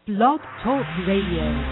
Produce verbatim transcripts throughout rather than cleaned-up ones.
Blog Talk Radio.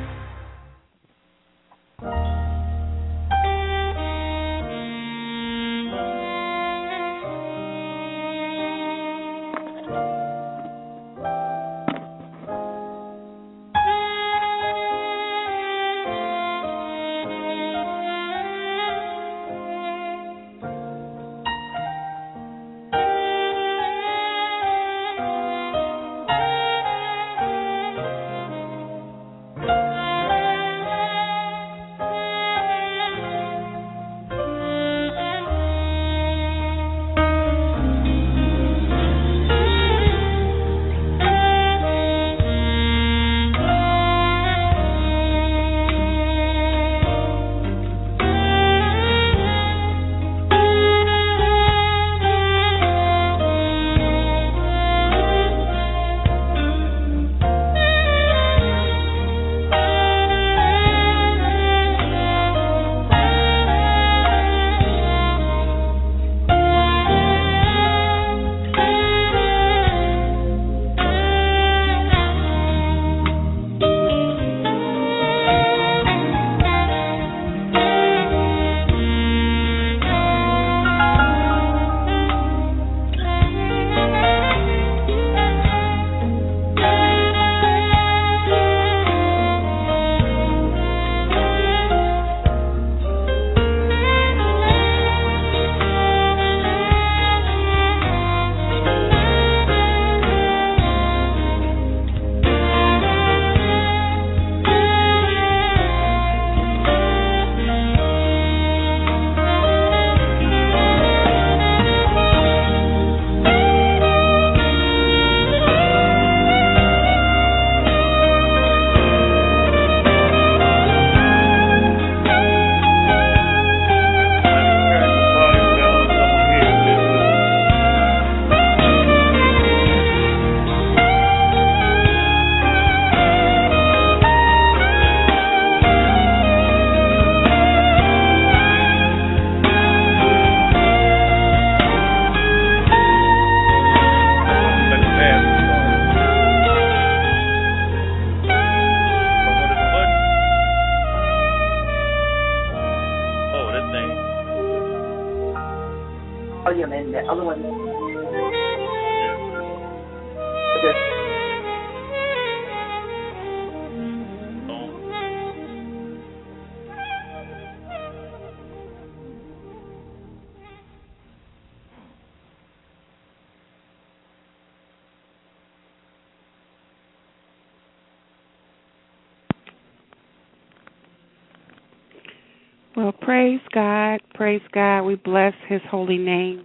Well, praise God, praise God. We bless his holy name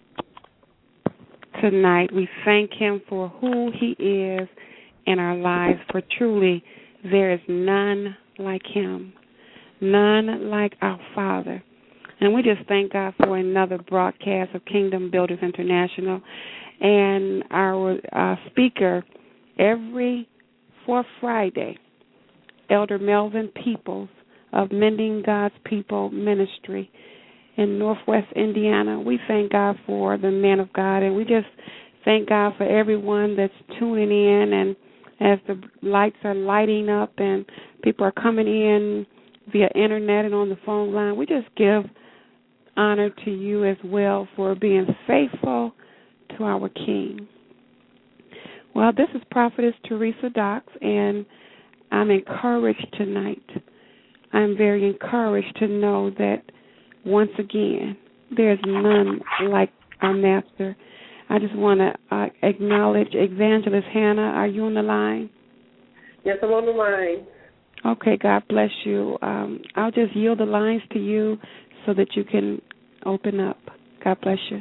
tonight. We thank him for who he is in our lives, for truly there is none like him, none like our Father. And we just thank God for another broadcast of Kingdom Builders International. And our uh, speaker every fourth Friday, Elder Melvin Peoples, of Mending God's People Ministry in Northwest Indiana. We thank God for the man of God, and we just thank God for everyone that's tuning in, and as the lights are lighting up and people are coming in via internet and on the phone line, we just give honor to you as well for being faithful to our King. Well, this is Prophetess Teresa Docks, and I'm encouraged tonight. I'm very encouraged to know that, once again, there's none like our Master. I just want to uh, acknowledge Evangelist Hannah. Are you on the line? Yes, I'm on the line. Okay, God bless you. Um, I'll just yield the lines to you so that you can open up. God bless you.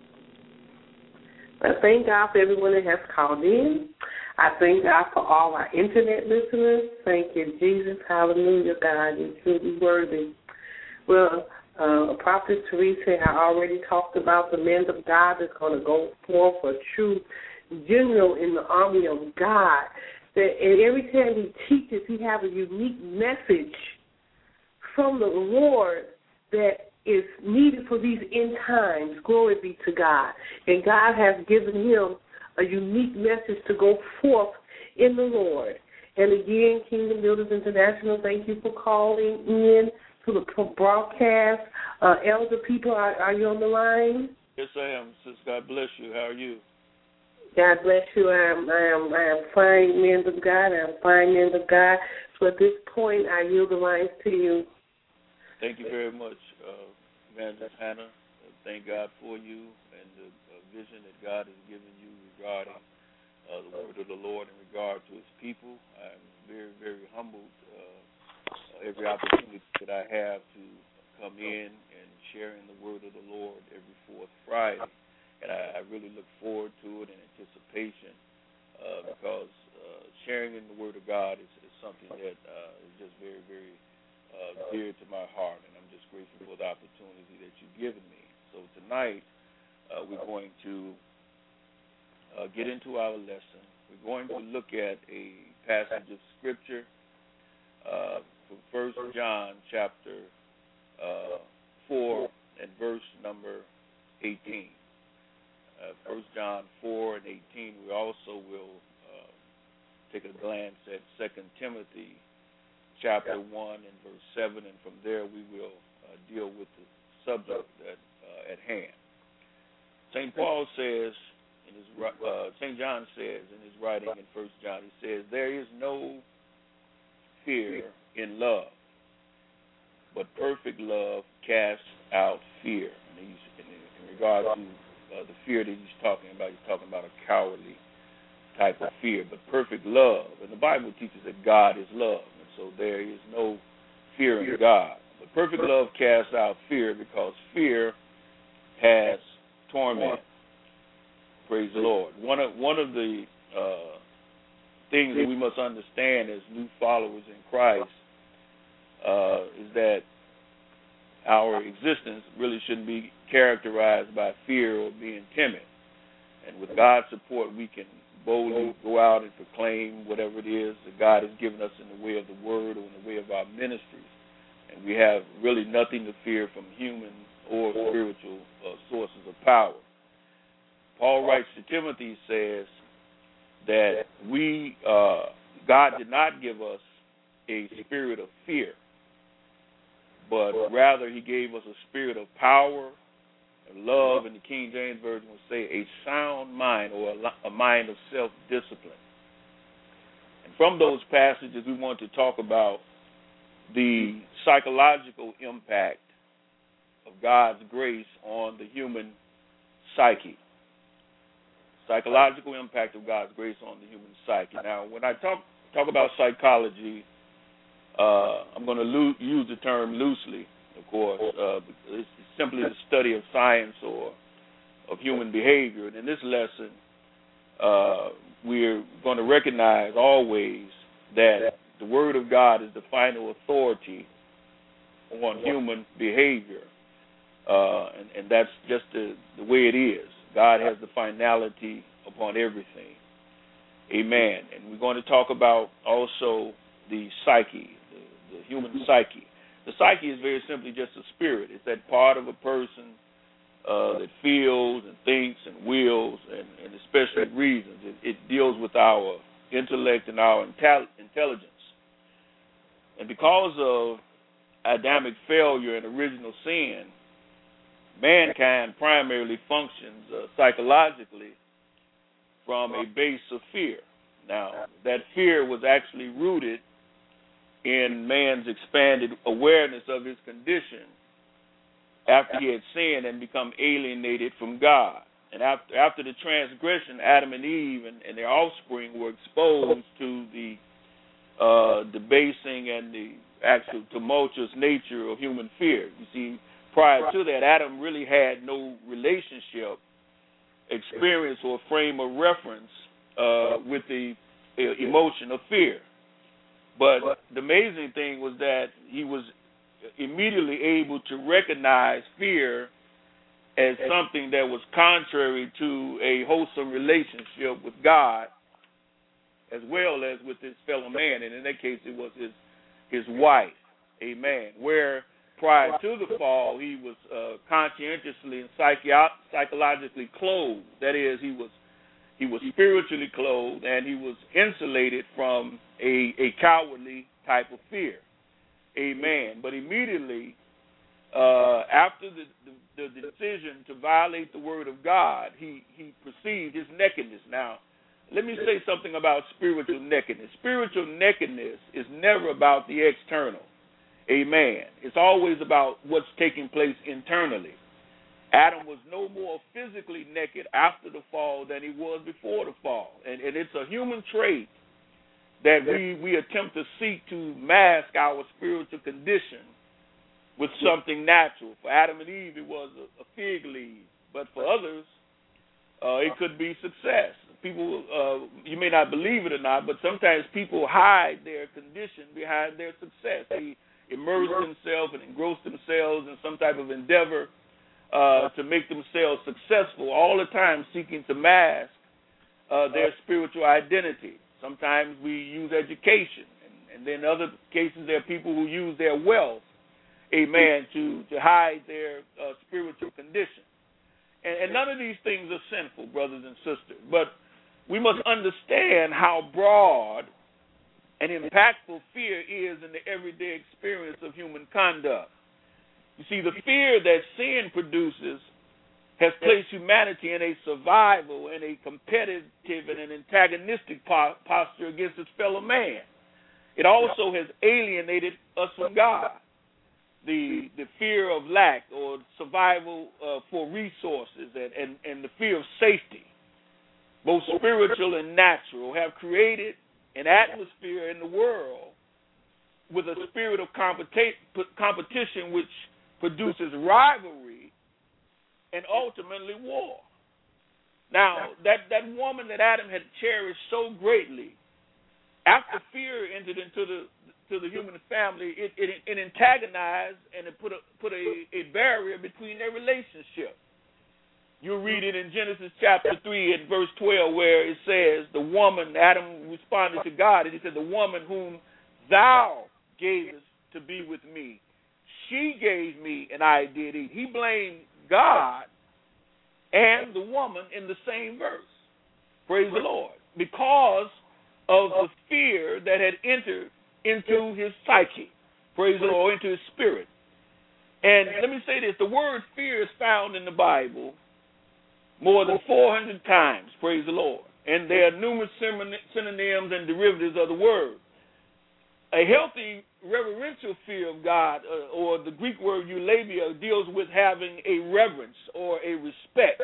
I thank God for everyone that has called in. I thank God for all our internet listeners. Thank you, Jesus. Hallelujah, God. You're truly worthy. Well, uh, Prophet Teresa had already talked about the men of God that's going to go forth a true general in the army of God. That, and every time he teaches, he has a unique message from the Lord that is needed for these end times. Glory be to God. And God has given him a unique message to go forth in the Lord. And again, Kingdom Builders International, thank you for calling in to the broadcast. Uh, elder people, are, are you on the line? Yes, I am. Sis, God bless you. How are you? God bless you. I am, I am, I am fine, men of God. I am fine, men of God. So at this point, I yield the lines to you. Thank you very much, uh, Evangelist Hannah. Uh, thank God for you and the uh, vision that God has given you regarding uh, the word of the Lord in regard to his people. I'm very, very humbled uh, every opportunity that I have to come in and share in the word of the Lord every fourth Friday. And I, I really look forward to it in anticipation uh, because uh, sharing in the word of God is, is something that uh, is just very, very Uh, dear to my heart, and I'm just grateful for the opportunity that you've given me. So tonight, uh, we're going to uh, get into our lesson. We're going to look at a passage of Scripture uh, from First John chapter uh, four and verse number eighteen. Uh, First John four and eighteen. We also will uh, take a glance at Second Timothy chapter one and verse seven, and from there we will uh, deal with the subject that, uh, at hand. Saint Paul says, in his uh, Saint John says in his writing in First John, he says, there is no fear in love, but perfect love casts out fear. And he's, in, in regard to uh, the fear that he's talking about, he's talking about a cowardly type of fear, but perfect love. And the Bible teaches that God is love. So there is no fear in God. But perfect love casts out fear because fear has torment. Praise the Lord. One of one of the uh, things that we must understand as new followers in Christ uh, is that our existence really shouldn't be characterized by fear or being timid. And with God's support, we can boldly go out and proclaim whatever it is that God has given us in the way of the word or in the way of our ministries. And we have really nothing to fear from human or spiritual uh, sources of power. Paul writes to Timothy, says that we, uh, God did not give us a spirit of fear, but rather he gave us a spirit of power, love, in the King James Version would say a sound mind or a, a mind of self-discipline. And from those passages, we want to talk about the psychological impact of God's grace on the human psyche. Psychological impact of God's grace on the human psyche. Now, when I talk talk about psychology, uh, I'm going to lo- use the term loosely. Of course, uh, it's simply the study of science or of human behavior. And in this lesson, uh, we're going to recognize always that the Word of God is the final authority on human behavior, uh, and, and that's just the, the way it is. God has the finality upon everything. Amen. And we're going to talk about also the psyche, the, the human psyche. The psyche is very simply just a spirit. It's that part of a person uh, that feels and thinks and wills and, and especially reasons. It, it deals with our intellect and our intel- intelligence. And because of Adamic failure and original sin, mankind primarily functions uh, psychologically from a base of fear. Now, that fear was actually rooted in man's expanded awareness of his condition after he had sinned and become alienated from God. And after, after the transgression, Adam and Eve and, and their offspring were exposed to the uh, debasing and the actual tumultuous nature of human fear. You see, prior to that, Adam really had no relationship, experience, or frame of reference uh, with the uh, emotion of fear. But the amazing thing was that he was immediately able to recognize fear as something that was contrary to a wholesome relationship with God as well as with his fellow man. And in that case, it was his his wife. Amen. Where prior to the fall, he was uh, conscientiously and psychi- psychologically clothed. That is, he was he was spiritually clothed, and he was insulated from a, a cowardly type of fear. Amen. But immediately, uh, after the, the, the decision to violate the word of God, he, he perceived his nakedness. Now, let me say something about spiritual nakedness. Spiritual nakedness is never about the external. Amen. It's always about what's taking place internally. Adam was no more physically naked after the fall than he was before the fall. And, and it's a human trait that we, we attempt to seek to mask our spiritual condition with something natural. For Adam and Eve, it was a, a fig leaf. But for others, uh, it could be success. People, uh, you may not believe it or not, but sometimes people hide their condition behind their success. They immerse themselves and engross themselves in some type of endeavor uh, to make themselves successful, all the time seeking to mask uh, their spiritual identity. Sometimes we use education, and, and then in other cases there are people who use their wealth, amen, to, to hide their uh, spiritual condition. And, and none of these things are sinful, brothers and sisters, but we must understand how broad and impactful fear is in the everyday experience of human conduct. You see, the fear that sin produces has placed humanity in a survival and a competitive and an antagonistic po- posture against its fellow man. It also has alienated us from God. The the fear of lack or survival uh, for resources and, and, and the fear of safety, both spiritual and natural, have created an atmosphere in the world with a spirit of competi- competition which produces rivalry and ultimately war. Now, that, that woman that Adam had cherished so greatly, after fear entered into the to the human family, it, it, it antagonized and it put a put a, a barrier between their relationship. You'll read it in Genesis chapter three and verse twelve, where it says, the woman, Adam responded to God, and he said, the woman whom thou gavest to be with me, she gave me, and I did eat. He blamed God and the woman in the same verse. Praise the Lord. Because of the fear that had entered into his psyche. Praise the Lord, into his spirit. And let me say this, the word fear is found in the Bible more than four hundred times, praise the Lord. And there are numerous synonyms and derivatives of the word. A healthy reverential fear of God, uh, or the Greek word eulabia, deals with having a reverence or a respect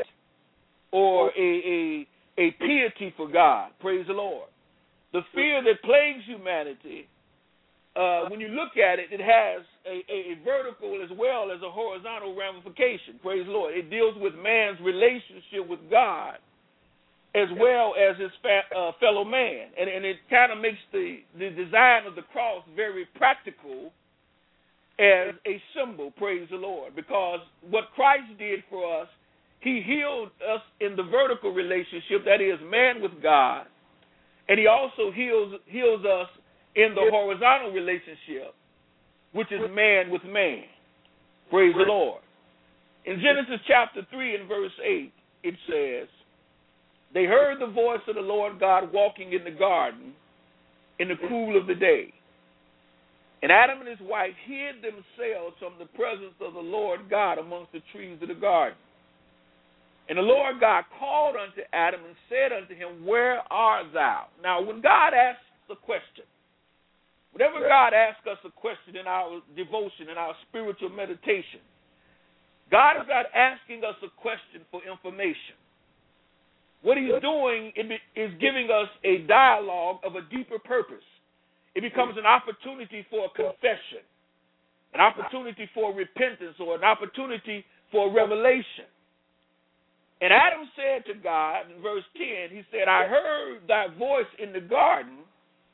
or a, a, a piety for God, praise the Lord. The fear that plagues humanity, uh, when you look at it, it has a, a, a vertical as well as a horizontal ramification, praise the Lord. It deals with man's relationship with God as well as his fa- uh, fellow man. And, and it kind of makes the, the design of the cross very practical as a symbol, praise the Lord, because what Christ did for us, he healed us in the vertical relationship, that is, man with God, and he also heals heals us in the horizontal relationship, which is man with man. Praise the Lord. In Genesis chapter three and verse eight, it says, they heard the voice of the Lord God walking in the garden in the cool of the day. And Adam and his wife hid themselves from the presence of the Lord God amongst the trees of the garden. And the Lord God called unto Adam and said unto him, where art thou? Now, when God asks a question, whenever God asks us a question in our devotion, in our spiritual meditation, God is not asking us a question for information. What he's doing is giving us a dialogue of a deeper purpose. It becomes an opportunity for a confession, an opportunity for repentance, or an opportunity for revelation. And Adam said to God in verse ten, he said, I heard thy voice in the garden,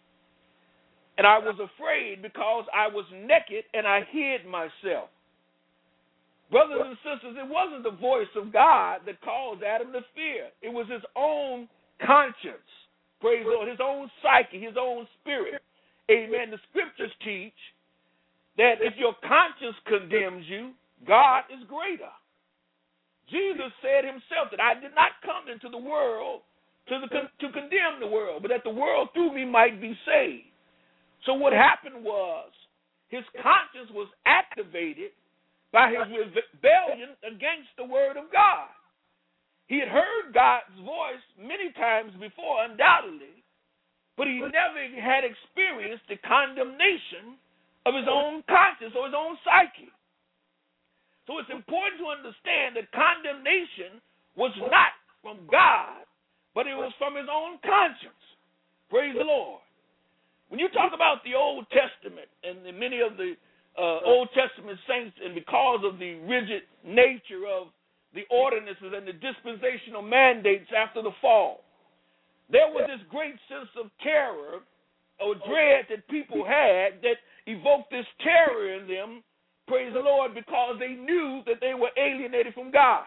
and I was afraid because I was naked and I hid myself. Brothers and sisters, it wasn't the voice of God that caused Adam to fear. It was his own conscience, praise the Lord, his own psyche, his own spirit. Amen. The scriptures teach that if your conscience condemns you, God is greater. Jesus said himself that I did not come into the world to, the, to condemn the world, but that the world through me might be saved. So what happened was his conscience was activated by his rebellion against the word of God. He had heard God's voice many times before, undoubtedly, but he never had experienced the condemnation of his own conscience or his own psyche. So it's important to understand that condemnation was not from God, but it was from his own conscience. Praise the Lord. When you talk about the Old Testament and the, many of the uh, Old Testament saints, and because of the rigid nature of the ordinances and the dispensational mandates after the fall, there was this great sense of terror or dread that people had that evoked this terror in them, praise the Lord, because they knew that they were alienated from God.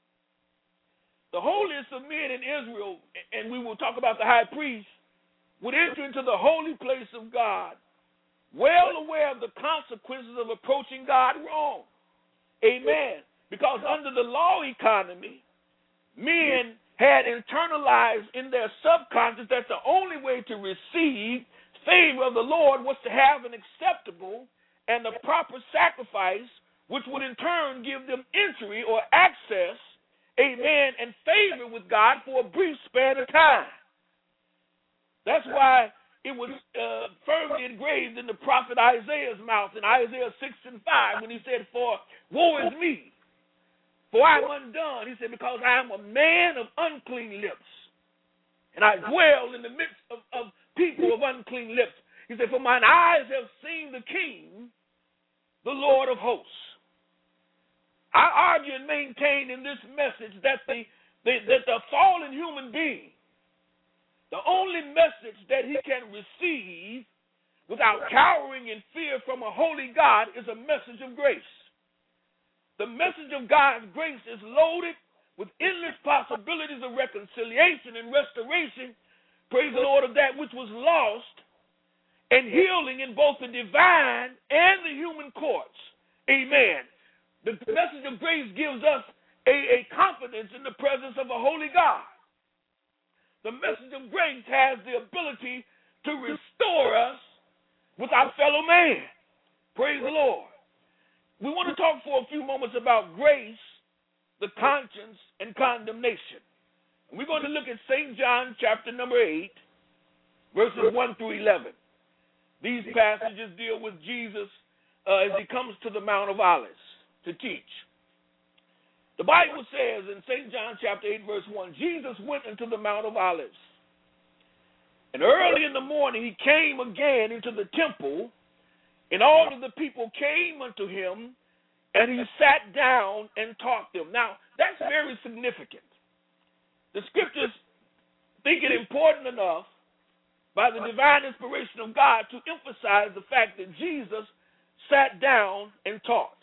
The holiest of men in Israel, and we will talk about the high priest, would enter into the holy place of God, well aware of the consequences of approaching God wrong. Amen. Because under the law economy, men had internalized in their subconscious that the only way to receive favor of the Lord was to have an acceptable and a proper sacrifice, which would in turn give them entry or access, amen, and favor with God for a brief span of time. That's why it was uh, firmly engraved in the prophet Isaiah's mouth in Isaiah six and five when he said, "For woe is me, for I am undone." He said, "Because I am a man of unclean lips, and I dwell in the midst of, of people of unclean lips." He said, "For mine eyes have seen the King, the Lord of hosts." I argue and maintain in this message that the, the that the fallen human being, the only message that he can receive without cowering in fear from a holy God is a message of grace. The message of God's grace is loaded with endless possibilities of reconciliation and restoration, praise the Lord, of that which was lost, and healing in both the divine and the human courts. Amen. The message of grace gives us a, a confidence in the presence of a holy God. The message of grace has the ability to restore us with our fellow man. Praise the Lord. We want to talk for a few moments about grace, the conscience, and condemnation. And we're going to look at Saint John chapter number eight, verses one through eleven. These passages deal with Jesus uh, as he comes to the Mount of Olives to teach. The Bible says in Saint John chapter eight, verse one, Jesus went into the Mount of Olives. And early in the morning he came again into the temple, and all of the people came unto him, and he sat down and taught them. Now, that's very significant. The scriptures think it important enough by the divine inspiration of God to emphasize the fact that Jesus sat down and taught.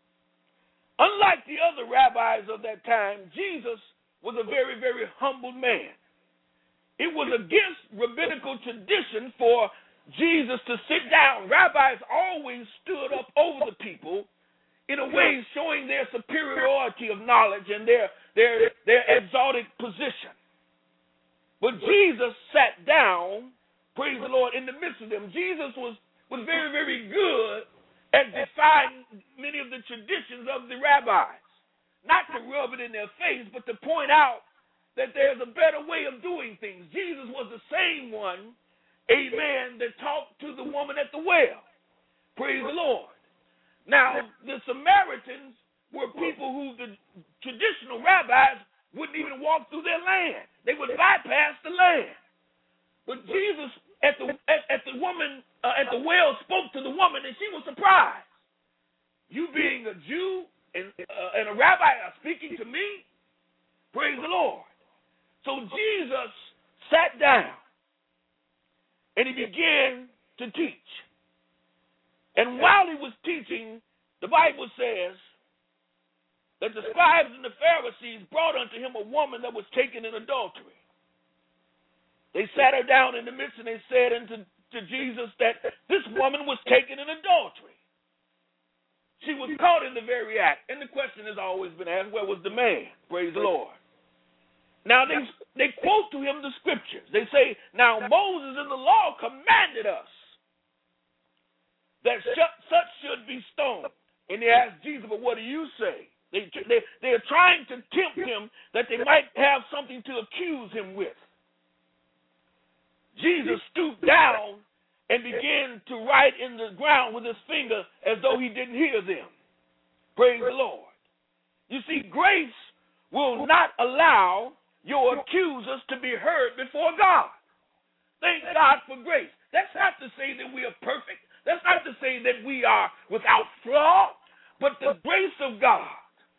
Unlike the other rabbis of that time, Jesus was a very, very humble man. It was against rabbinical tradition for Jesus to sit down. Rabbis always stood up over the people in a way showing their superiority of knowledge and their, their, their exalted position. But Jesus sat down, praise the Lord, in the midst of them. Jesus was, was very, very good at defying many of the traditions of the rabbis. Not to rub it in their face, but to point out that there's a better way of doing things. Jesus was the same one, amen, that talked to the woman at the well. Praise the Lord. Now, the Samaritans were people who the traditional rabbis wouldn't even walk through their land. They would bypass the land. But Jesus at the at, at the woman uh, at the well spoke to the woman, and she was surprised. You being a Jew and, uh, and a rabbi are speaking to me? Praise the Lord. So Jesus sat down and he began to teach. And while he was teaching, the Bible says that the scribes and the Pharisees brought unto him a woman that was taken in adultery. They sat her down in the midst and they said unto to Jesus that this woman was taken in adultery. She was caught in the very act. And the question has always been asked, where was the man? Praise the Lord. Now they they quote to him the scriptures. They say, now Moses in the law commanded us that such should be stoned. And they asked Jesus, but what do you say? They, they, they are trying to tempt him that they might have something to accuse him with. Jesus stooped down and began to write in the ground with his finger as though he didn't hear them. Praise the Lord. You see, grace will not allow your accusers to be heard before God. Thank God for grace. That's not to say that we are perfect. That's not to say that we are without flaw, but the grace of God.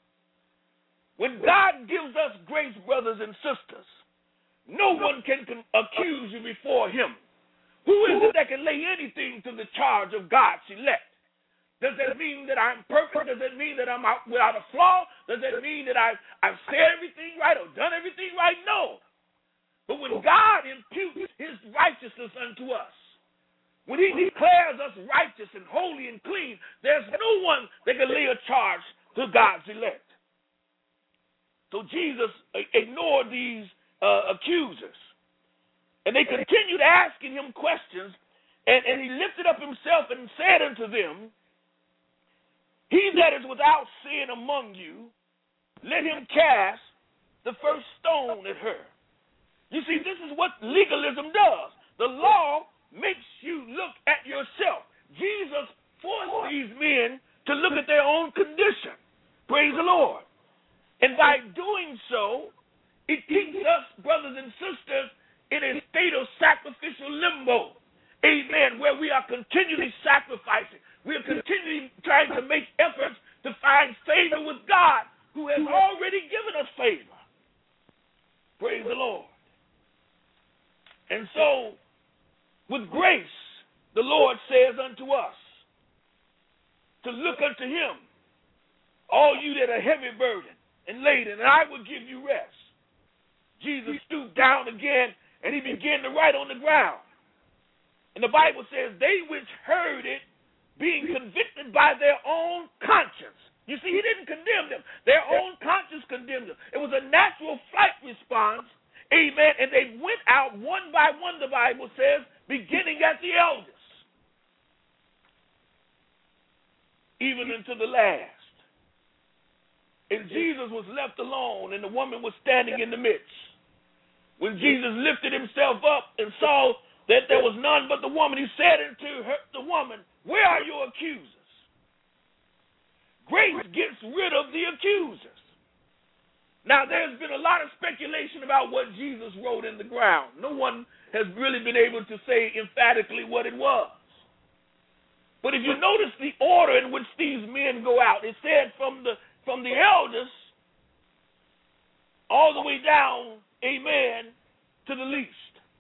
When God gives us grace, brothers and sisters, no one can accuse you before him. Who is it that can lay anything to the charge of God's elect? Does that mean that I'm perfect? Does that mean that I'm out without a flaw? Does that mean that I've, I've said everything right or done everything right? No. But when God imputes his righteousness unto us, when he declares us righteous and holy and clean, there's no one that can lay a charge to God's elect. So Jesus ignored these uh, accusers. And they continued asking him questions, and, and he lifted up himself and said unto them, he that is without sin among you, let him cast the first stone at her. You see, this is what legalism does. The law makes you look at yourself. Jesus forced these men to look at their own condition. Praise the Lord. And by doing so, it keeps us, brothers and sisters, in a state of sacrificial limbo. Amen. Where we are continually sacrificing. We are continually trying to make efforts to find favor with God, who has already given us favor. Praise the Lord. And so, with grace, the Lord says unto us to look unto him, all you that are heavy burdened and laden, and I will give you rest. Jesus stooped down again, and he began to write on the ground. And the Bible says, they which heard it, being convicted by their own conscience. You see, he didn't condemn them. Their own conscience condemned them. It was a natural flight response. Amen. And they went out one by one, the Bible says, beginning at the eldest, even unto the last. And Jesus was left alone, and the woman was standing in the midst. When Jesus lifted himself up and saw that there was none but the woman, he said unto her, the woman, where are your accusers? Grace gets rid of the accusers. Now, there's been a lot of speculation about what Jesus wrote in the ground. No one has really been able to say emphatically what it was. But if you notice the order in which these men go out, it said from the from the elders all the way down, amen, to the least.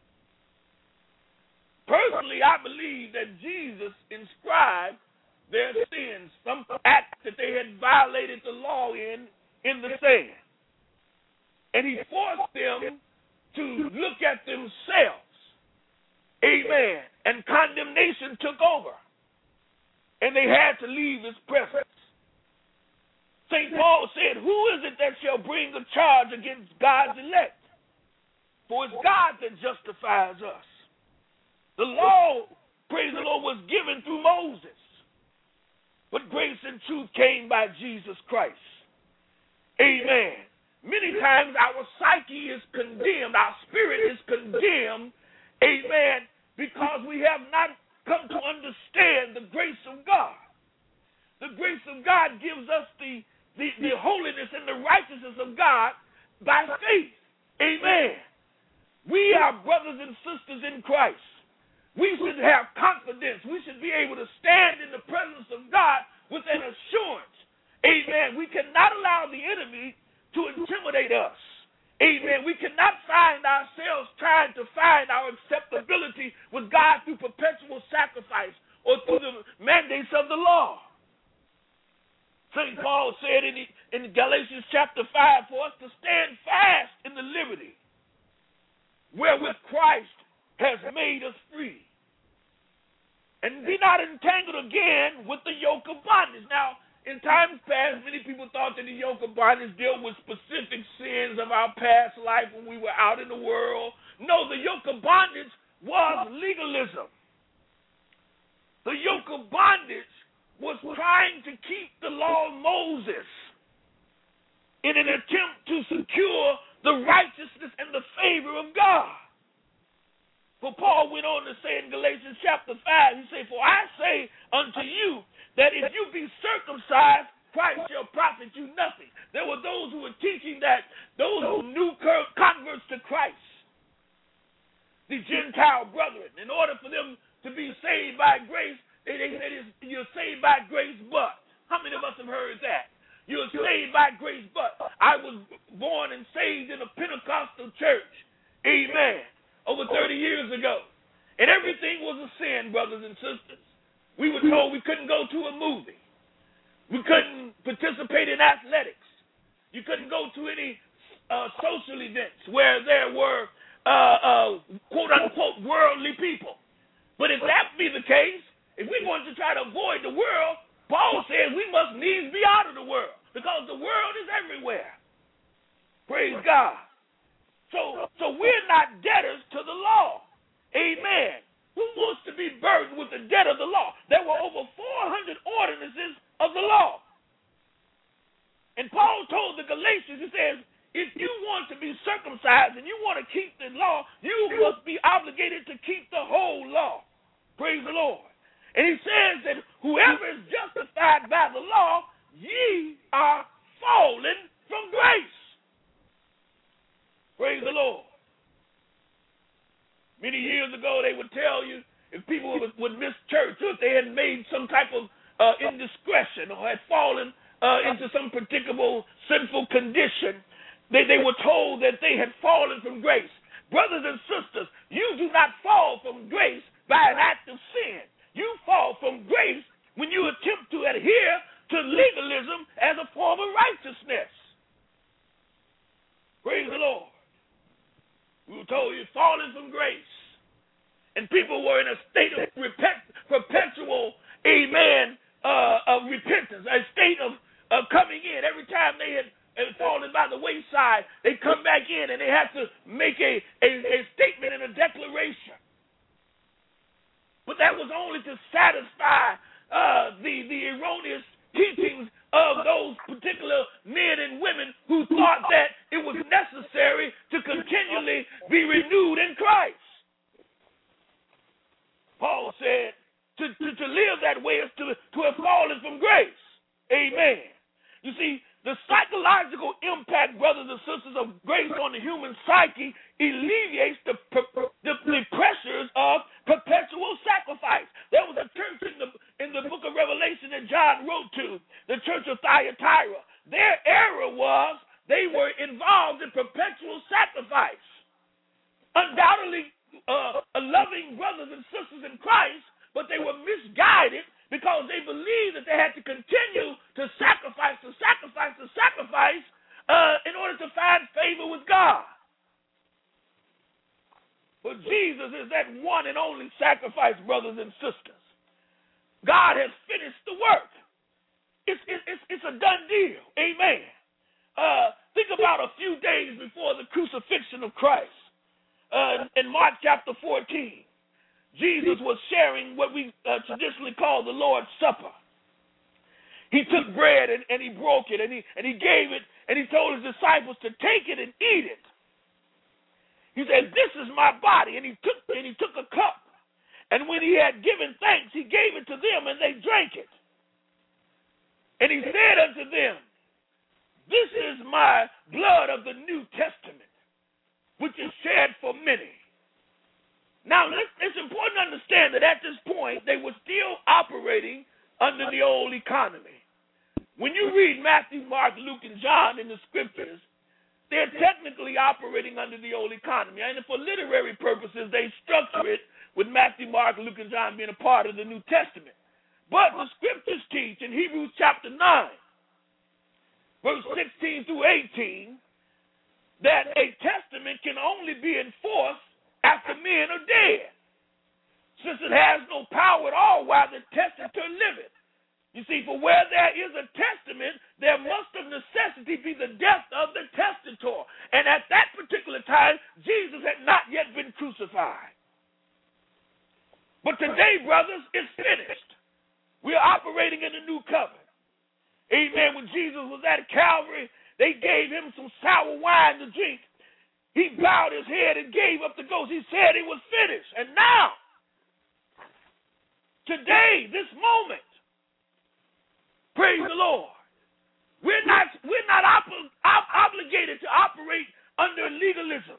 Personally, I believe that Jesus inscribed their sins, some act that they had violated the law in, in the sand. And he forced them to look at themselves. Amen. And condemnation took over. And they had to leave his presence. Saint Paul said, who is it that shall bring a charge against God's elect? For it's God that justifies us. The law, praise the Lord, was given through Moses. But grace and truth came by Jesus Christ. Amen. Many times our psyche is condemned, our spirit is condemned, amen, because we have not come to understand the grace of God. The grace of God gives us the, the, the holiness and the righteousness of God by faith. Amen. We are brothers and sisters in Christ. We should have confidence. We should be able to stand in the presence of God with an assurance. Amen. We cannot allow the enemy to intimidate us. Amen. We cannot find ourselves trying to find our acceptability with God through perpetual sacrifice or through the mandates of the law. Saint Paul said in, in Galatians chapter five for us to stand fast in the liberty wherewith Christ has made us free, and be not entangled again with the yoke of bondage. Now, in times past, many people thought that the yoke of bondage dealt with specific sins of our past life when we were out in the world. No, the yoke of bondage was legalism. The yoke of bondage was trying to keep the law of Moses in an attempt to secure the righteousness and the favor of God. For Paul went on to say in Galatians chapter five, he said, "For I say unto you that if you be circumcised, Christ shall profit you nothing." There were those who were teaching that those who new converts to Christ, the Gentile brethren, in order for them to be saved by grace, they, they said you're saved by grace but. How many of us have heard that? You're saved by grace but. I was born and saved in a Pentecostal church. Amen. Over thirty years ago. And everything was a sin, brothers and sisters. We were told we couldn't go to a movie. We couldn't participate in athletics. You couldn't go to any uh, social events where there were uh, uh, quote-unquote worldly people. But if that be the case, if we want to try to avoid the world, Paul said we must needs be out of the world because the world is everywhere. Praise God. So, so we're not debtors to the law. Amen. Who wants to be burdened with the debt of the law? There were over four hundred ordinances of the law. And Paul told the Galatians, he says, if you want to be circumcised and you want to keep the law, you must be obligated to keep the whole law. Praise the Lord. And he says that whoever is justified by the law, ye are fallen from grace. Praise the Lord. Many years ago, they would tell you if people would, would miss church or if they had made some type of uh, indiscretion or had fallen uh, into some particular sinful condition, they, they were told that they had fallen from grace. Brothers and sisters, you do not fall from grace by an act of sin. You fall from grace when you attempt to adhere to legalism as a form of righteousness. Praise the Lord. We were told you're falling from grace. And people were in a state of repent, perpetual, amen, uh, of repentance, a state of, of coming in. Every time they had, had fallen by the wayside, they come back in and they have to make a, a, a statement and a declaration. But that was only to satisfy uh, the, the erroneous teachings of those particular men and women who thought that it was necessary to continually be renewed in Christ. Paul said to, to, to live that way is to, to have fallen from grace. Amen. You see, the psychological impact, brothers and sisters, of grace on the human psyche alleviates the, the, the pressures of perpetual sacrifice. There was a church in the, in the book of Revelation that John wrote to, the church of Thyatira. Their error was they were involved in perpetual sacrifice. Undoubtedly uh, loving brothers and sisters in Christ, but they were misguided because they believed that they had to continue to sacrifice, to sacrifice, to sacrifice uh, in order to find favor with God. But Jesus is that one and only sacrifice, brothers and sisters. God has finished the work. It's, it's, it's a done deal. Amen. Uh, think about a few days before the crucifixion of Christ. Uh, in Mark chapter fourteen, Jesus was sharing what we uh, traditionally call the Lord's Supper. He took bread and, and he broke it and he, and he gave it and he told his disciples to take it and eat it. He said, "This is my body," and he took and he took a cup. And when he had given thanks, he gave it to them and they drank it. And he said unto them, "This is my blood of the New Testament, which is shed for many." Now, it's important to understand that at this point, they were still operating under the old economy. When you read Matthew, Mark, Luke, and John in the scriptures, they're technically operating under the old economy. And for literary purposes, they structure it with Matthew, Mark, Luke, and John being a part of the New Testament. But the scriptures teach in Hebrews chapter nine, verse sixteen through eighteen, that a testament can only be enforced after men are dead, since it has no power at all while the testator liveth. You see, for where there is a testament, there must of necessity be the death of the testator. And at that particular time, Jesus had not yet been crucified. But today, brothers, it's finished. We're operating in a new covenant. Amen. When Jesus was at Calvary, they gave him some sour wine to drink. He bowed his head and gave up the ghost. He said it was finished. And now, today, this moment, praise the Lord, we're not we're not op- op- obligated to operate under legalism,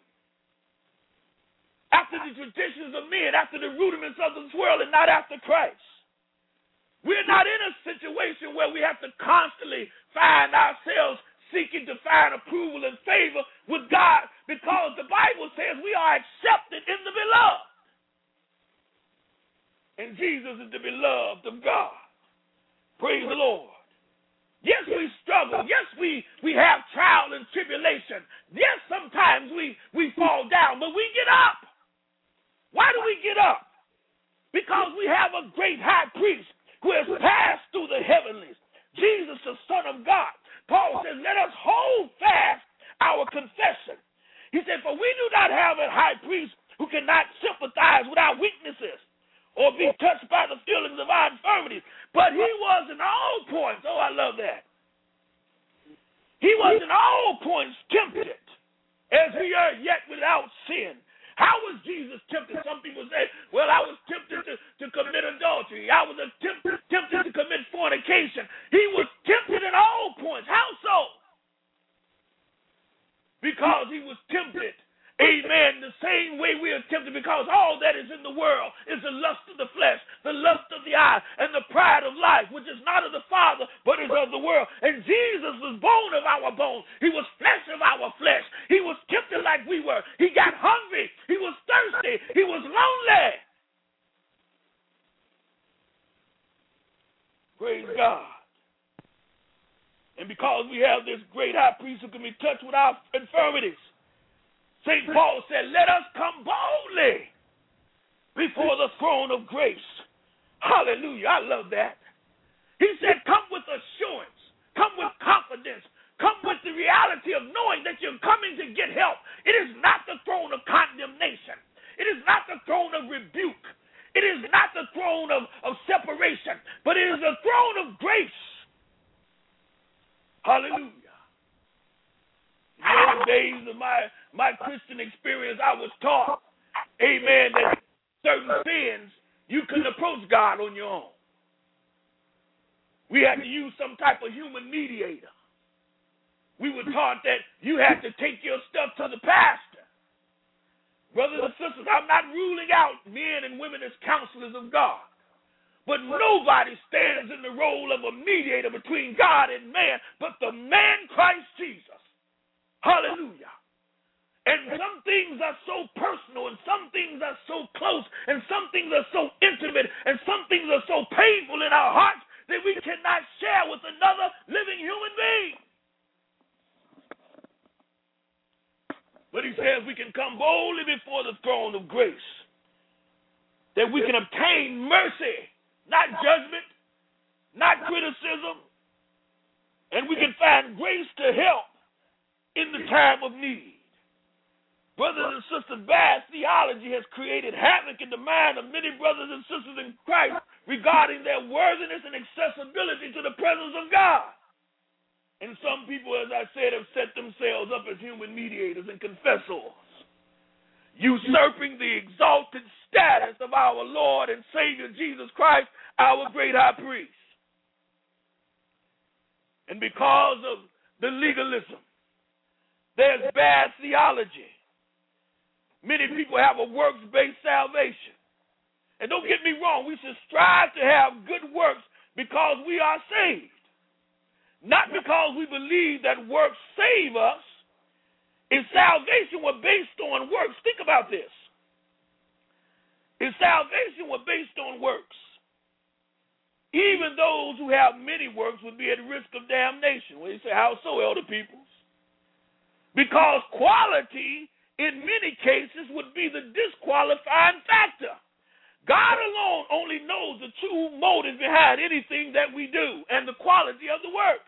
after the traditions of men, after the rudiments of this world, and not after Christ. We're not in a situation where we have to constantly find ourselves seeking to find approval and favor with God, because the Bible says we are accepted in the beloved. And Jesus is the beloved of God. Praise the Lord. Yes, we struggle. Yes, we, we have trial and tribulation. Yes, sometimes we, we fall down, but we get up. Why do we get up? Because we have a great high priest who has passed through the heavenlies, Jesus, the Son of God. Paul says, let us hold fast our confession. He said, for we do not have a high priest who cannot sympathize with our weaknesses or be touched by the feelings of our infirmities, but he was in all points. Oh, I love that. He was in all points tempted, as we are yet without sin. How was Jesus tempted? Some people say, well, I was tempted to, to commit adultery. I was tempted, tempted to commit fornication. He was tempted in all points. How so? Because he was tempted, amen, the same way we are tempted, because all that is in the world is the lust of the flesh, the lust of the eye, and the pride of life, which is not of the Father, but is of the world. And Jesus was bone of our bones. He was flesh of our flesh. He was tempted like we were. He got hungry. He was thirsty. He was lonely. Praise God. And because we have this great high priest who can be touched with our infirmities, Saint Paul said, let us come boldly before the throne of grace. Hallelujah. I love that. He said, come with assurance. Come with confidence. Come with the reality of knowing that you're coming to get help. It is not the throne of condemnation. It is not the throne of rebuke. It is not the throne of, of separation, but it is the throne of grace. Hallelujah. In the old days of my, my Christian experience, I was taught, amen, that certain sins, you couldn't approach God on your own. We had to use some type of human mediator. We were taught that you had to take your stuff to the pastor. Brothers and sisters, I'm not ruling out men and women as counselors of God. But nobody stands in the role of a mediator between God and man but the man Christ Jesus. Hallelujah. And some things are so personal, and some things are so close, and some things are so intimate, and some things are so painful in our hearts that we cannot share with another living human being. But he says we can come boldly before the throne of grace, that we can obtain mercy, not judgment, not criticism, and we can find grace to help in the time of need. Brothers and sisters, bad theology has created havoc in the mind of many brothers and sisters in Christ regarding their worthiness and accessibility to the presence of God. And some people, as I said, have set themselves up as human mediators and confessors, usurping the exalted status of our Lord and Savior Jesus Christ, our great high priest. And because of the legalism, there's bad theology. Many people have a works-based salvation. And don't get me wrong, we should strive to have good works because we are saved. Not because we believe that works save us. If salvation were based on works, think about this. If salvation were based on works, even those who have many works would be at risk of damnation. Well, you say, how so, elder peoples? Because quality, in many cases, would be the disqualifying factor. God alone only knows the true motive behind anything that we do and the quality of the work.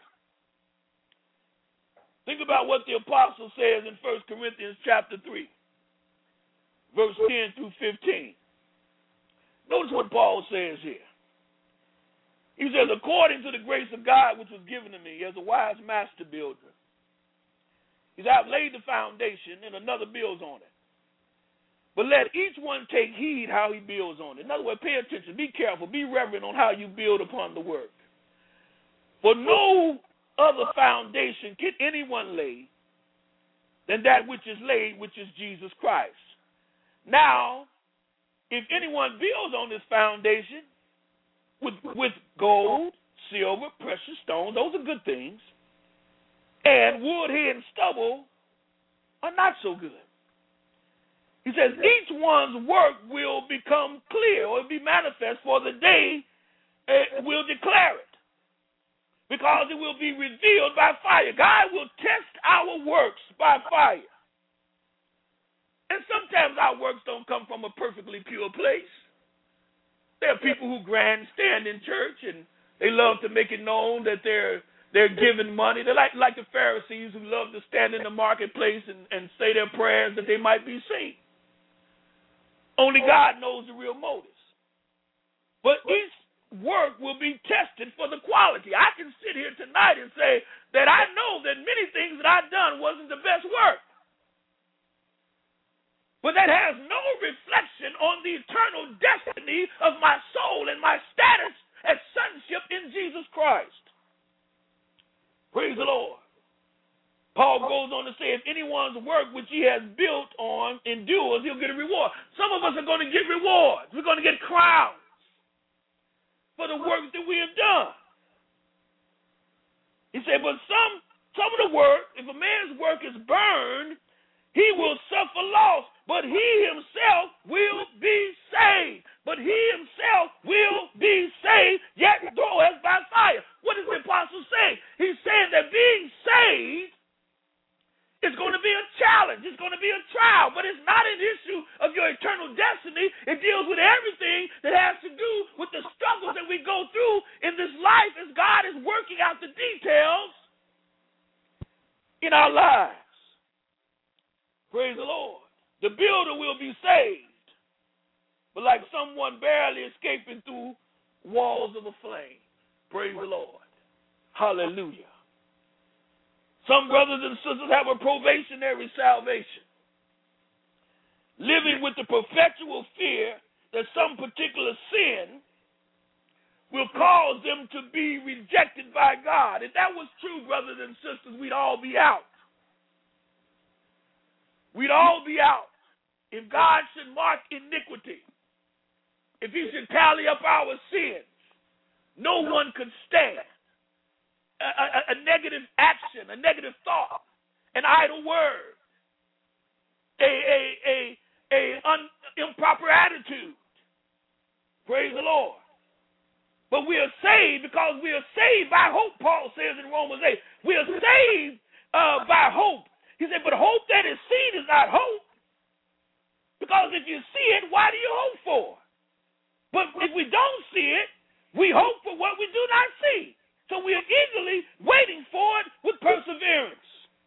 Think about what the apostle says in First Corinthians chapter three, verse ten through fifteen. Notice what Paul says here. He says, according to the grace of God which was given to me as a wise master builder, he said, I've laid the foundation and another builds on it. But let each one take heed how he builds on it. In other words, pay attention, be careful, be reverent on how you build upon the work. For no other foundation can anyone lay than that which is laid, which is Jesus Christ. Now, if anyone builds on this foundation with, with gold, silver, precious stones, those are good things, and wood, hay, and stubble are not so good. He says, each one's work will become clear or be manifest, for the day uh, will declare it, because it will be revealed by fire. God will test our works by fire. And sometimes our works don't come from a perfectly pure place. There are people who grandstand in church, and they love to make it known that they're they're giving money. They're like, like the Pharisees who love to stand in the marketplace and, and say their prayers that they might be seen. Only God knows the real motives. But each work will be tested for the quality. I can sit here tonight and say that I know that many things that I've done wasn't the best work. But that has no reflection on the eternal destiny of my soul and my status as sonship in Jesus Christ. Praise the Lord. Paul goes on to say, if anyone's work which he has built on endures, he'll get a reward. Some of us are going to get rewards. We're going to get crowns for the work that we have done. He said, but some, some of the work, if a man's work is burned, he will suffer loss, but he himself will be saved. But he himself will be saved, yet though as by fire. What does the apostle say? He's saying that being saved is going to be a challenge. It's going to be a trial, but it's not an issue of your eternal destiny. It deals with everything that has to do with the struggles that we go through in this life as God is working out the details in our lives. Praise the Lord. The builder will be saved, but like someone barely escaping through walls of a flame. Praise the Lord. Hallelujah. Some brothers and sisters have a probationary salvation, living with the perpetual fear that some particular sin will cause them to be rejected by God. If that was true, brothers and sisters, we'd all be out. We'd all be out. If God should mark iniquity, if he should tally up our sins, no one could stand. A, a, a negative action, a negative thought, an idle word, a a a, a un, improper attitude. Praise the Lord. But we are saved because we are saved by hope, Paul says in Romans eight. We are saved uh, by hope. He said, but hope that is seen is not hope. Because if you see it, why do you hope for? But if we don't see it, we hope for what we do not see. So we are eagerly waiting for it with perseverance.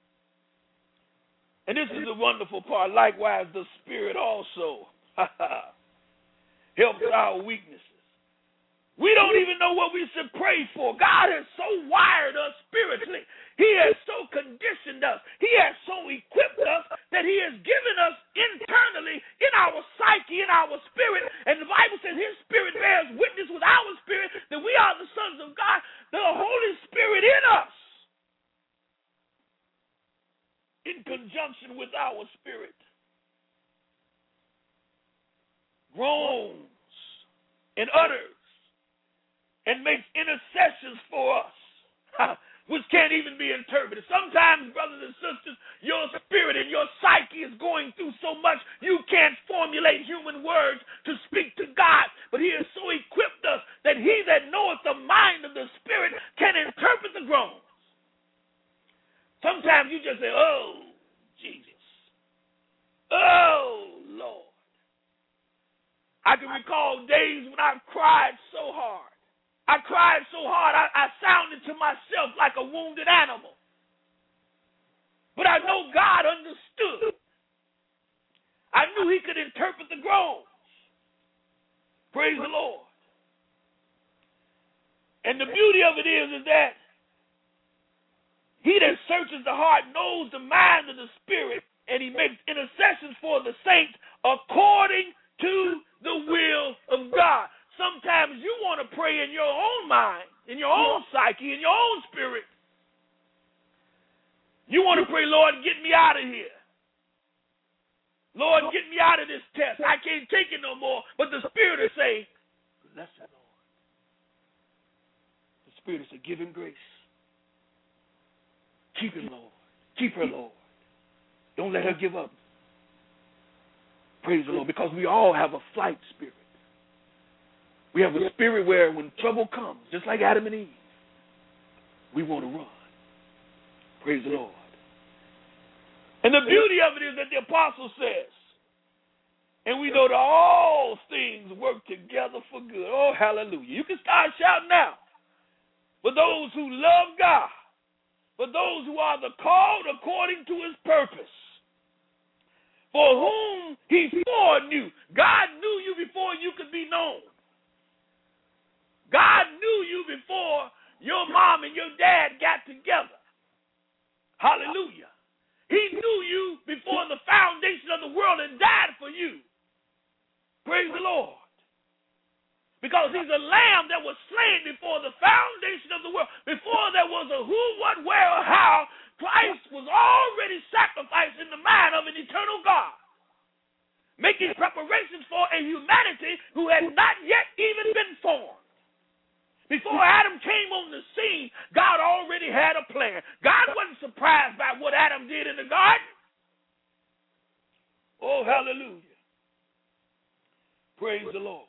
And this is the wonderful part. Likewise, the Spirit also helps our weaknesses. We don't even know what we should pray for. God has so wired us spiritually. He has so conditioned us. He has so equipped us that he has given us internally in our psyche, in our spirit. And the Bible says his spirit bears witness with our spirit that we are the sons of God. The Holy Spirit in us, in conjunction with our spirit, groans and utters and makes intercessions for us, which can't even be interpreted. Sometimes, brothers and sisters, your spirit and your psyche is going through so much you can't formulate human words to speak to God. But he has so equipped us that he that knoweth the mind of the Spirit can interpret the groans. Sometimes you just say, oh, Jesus. Oh, Lord. I can recall cried so hard. I cried so hard, I, I sounded to myself like a wounded animal. But I know God understood. I knew he could interpret the groans. Praise the Lord. And the beauty of it is, is that he that searches the heart knows the mind of the Spirit, and he makes intercessions for the saints according to the will of God. Sometimes you want to pray in your own mind, in your own psyche, in your own spirit. You want to pray, Lord, get me out of here. Lord, get me out of this test. I can't take it no more. But the Spirit will say, bless the Lord. The Spirit will say, give him grace. Keep him, Lord. Keep her, Lord. Don't let her give up. Praise the Lord. Because we all have a flight spirit. We have a spirit where when trouble comes, just like Adam and Eve, we want to run. Praise the Lord. And the beauty of it is that the apostle says, and we know that all things work together for good. Oh, hallelujah. You can start shouting now. For those who love God, for those who are the called according to his purpose, for whom he foreknew. God knew you before you could be known. God knew you before your mom and your dad got together. Hallelujah. He knew you before the foundation of the world and died for you. Praise the Lord. Because he's a lamb that was slain before the foundation of the world. Before there was a who, what, where, or how, Christ was already sacrificed in the mind of an eternal God, making preparations for a humanity who had not yet even been formed. Before Adam came on the scene, God already had a plan. God wasn't surprised by what Adam did in the garden. Oh, hallelujah. Praise the Lord.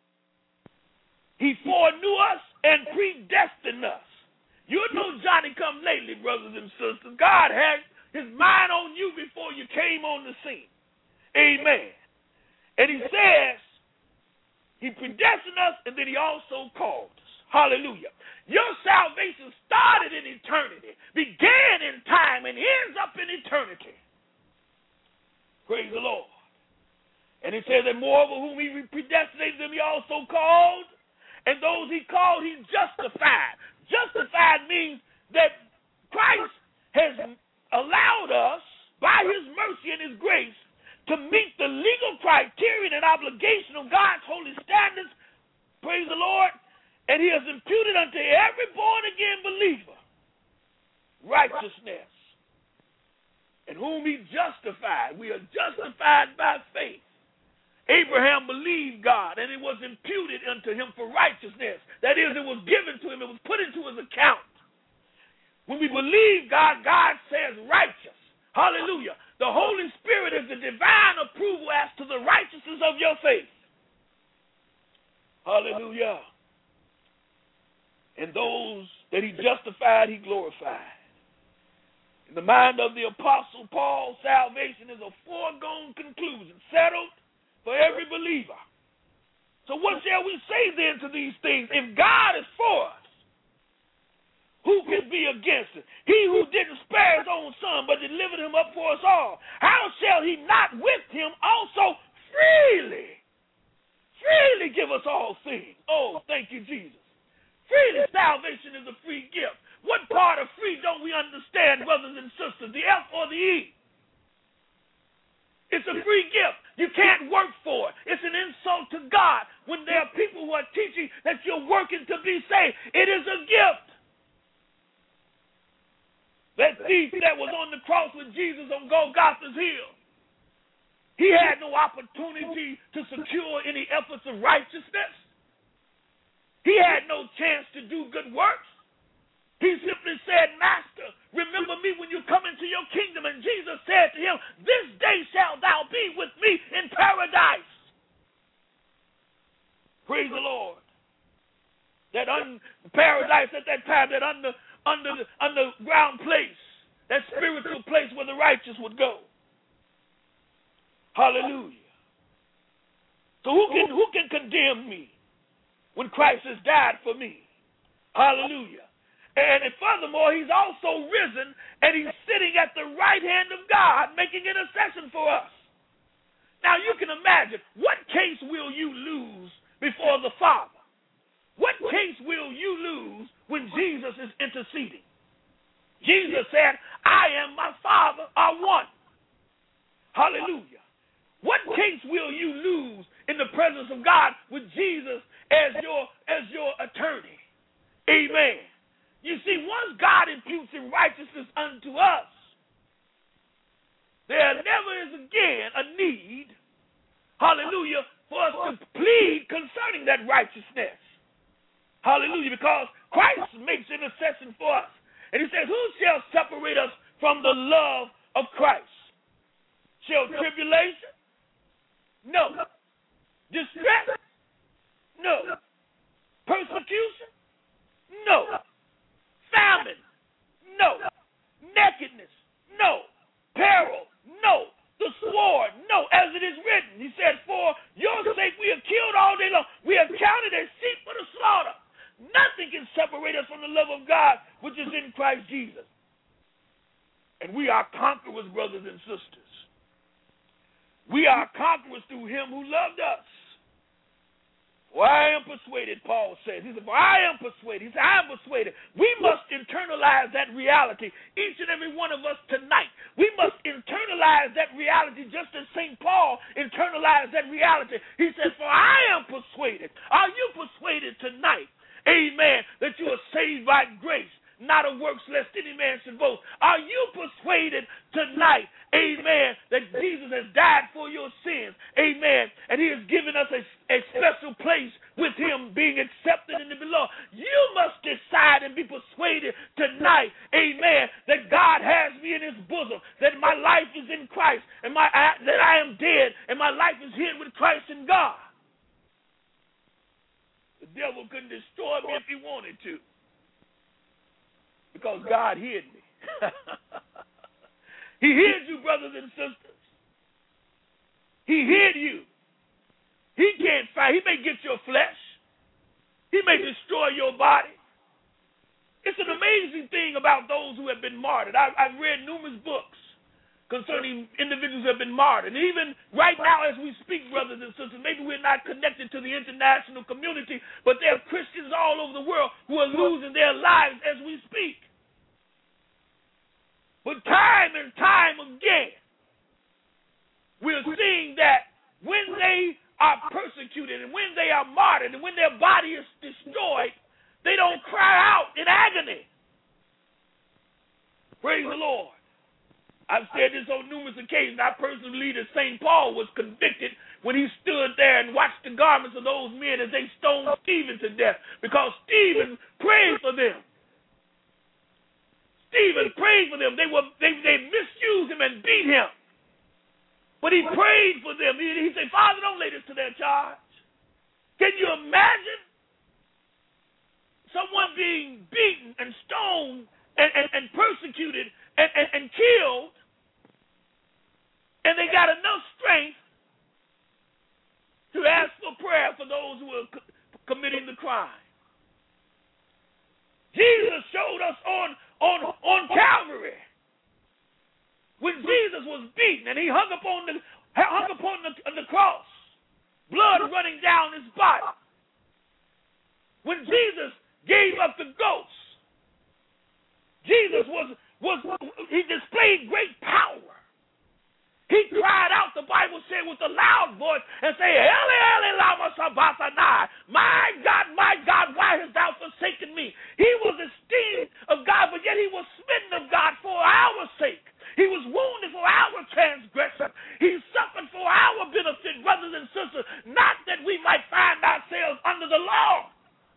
He foreknew us and predestined us. You know Johnny come lately, brothers and sisters. God had his mind on you before you came on the scene. Amen. And he says, he predestined us, and then he also called us. Hallelujah. Your salvation started in eternity, began in time, and ends up in eternity. Praise the Lord. And it says that moreover whom he predestinated them, he also called. And those he called, he justified. Justified means that Christ has allowed us, by his mercy and his grace, to meet the legal criterion and obligation of God's holy standards. Praise the Lord. And he has imputed unto every born-again believer righteousness. And whom he justified. We are justified by faith. Abraham believed God, and it was imputed unto him for righteousness. That is, it was given to him. It was put into his account. When we believe God, God says righteous. Hallelujah. The Holy Spirit is the divine approval as to the righteousness of your faith. Hallelujah. And those that he justified, he glorified. In the mind of the Apostle Paul, salvation is a foregone conclusion, settled for every believer. So what shall we say then to these things? If God is for us, who can be against us? He who didn't spare his own son, but delivered him up for us all, how shall he not with him also freely, freely give us all things? Oh, thank you, Jesus. Freely, salvation is a free gift. What part of free don't we understand, brothers and sisters, the F or the E? It's a free gift. You can't work for it. It's an insult to God when there are people who are teaching that you're working to be saved. It is a gift. That thief that was on the cross with Jesus on Golgotha's hill, he had no opportunity to secure any efforts of righteousness. He had no chance to do good works. He simply said, Master, remember me when you come into your kingdom. And Jesus said to him, this day shalt thou be with me in paradise. Praise the Lord. That un- paradise at that time, that under, under the underground place, that spiritual place where the righteous would go. Hallelujah. So who can, who can condemn me? Christ has died for me. Hallelujah. And, and furthermore, he's also risen, and he's sitting at the right hand of God, making intercession for us. Now, you can imagine, what case will you lose before the Father? What case will you lose when Jesus is interceding? Jesus said, I and my Father are one. Hallelujah. What case will you lose in the presence of God with Jesus as your as your attorney? Amen. You see, once God imputes in righteousness unto us, there never is again a need, hallelujah, for us to plead concerning that righteousness. Hallelujah, because Christ makes intercession for us. And he says, who shall separate us from the love of Christ? Shall tribulation? No. Distress? No. Persecution? No. Famine? No. Nakedness? No. Peril? No. The sword? No. As it is written, he said, for your sake we are killed all day long. We are counted as sheep for the slaughter. Nothing can separate us from the love of God, which is in Christ Jesus. And we are conquerors, brothers and sisters. We are conquerors through him who loved us. For I am persuaded, Paul says. He said, for I am persuaded. He said, I am persuaded. We must internalize that reality, each and every one of us tonight. We must internalize that reality just as Saint Paul internalized that reality. He said, for I am persuaded. Are you persuaded tonight? Amen, that you are saved by grace, not of works, lest any man should boast. Are you persuaded tonight, amen, that Jesus has died for your sins, amen, and he has given us a, a special place with him being accepted in the beloved? You must decide and be persuaded tonight, amen, that God has me in his bosom, that my life is in Christ, and my that I am dead, and my life is hid with Christ in God. The devil couldn't destroy me if he wanted to, because God hid me. He hid you, brothers and sisters. He hid you. He can't fight. He may get your flesh. He may destroy your body. It's an amazing thing about those who have been martyred. I've, I've read numerous books concerning individuals who have been martyred. And even right now as we speak, brothers and sisters, maybe we're not connected to the international community, but there are Christians all over the world who are losing their lives as we speak. But time and time again, we're seeing that when they are persecuted and when they are martyred and when their body is destroyed, they don't cry out in agony. Praise the Lord. I've said this on numerous occasions. I personally believe that Saint Paul was convicted when he stood there and watched the garments of those men as they stoned Stephen to death, because Stephen prayed for them. Stephen prayed for them. They were they, they misused him and beat him. But he prayed for them. He, he said, Father, don't lay this to their charge. Can you imagine someone being beaten and stoned and, and, and persecuted and, and, and killed, and they got enough strength to ask for prayer for those who are co- committing the crime? Jesus showed us on, on, on Calvary when Jesus was beaten and he hung upon the hung upon the, the cross, blood running down his body. When Jesus gave up the ghost, Jesus was was he displayed great power. He cried out, the Bible said, with a loud voice and say, Eli, Eli, lama sabachthani. My God, my God, why hast thou forsaken me? He was esteemed of God, but yet he was smitten of God for our sake. He was wounded for our transgression. He suffered for our benefit, brothers and sisters, not that we might find ourselves under the law,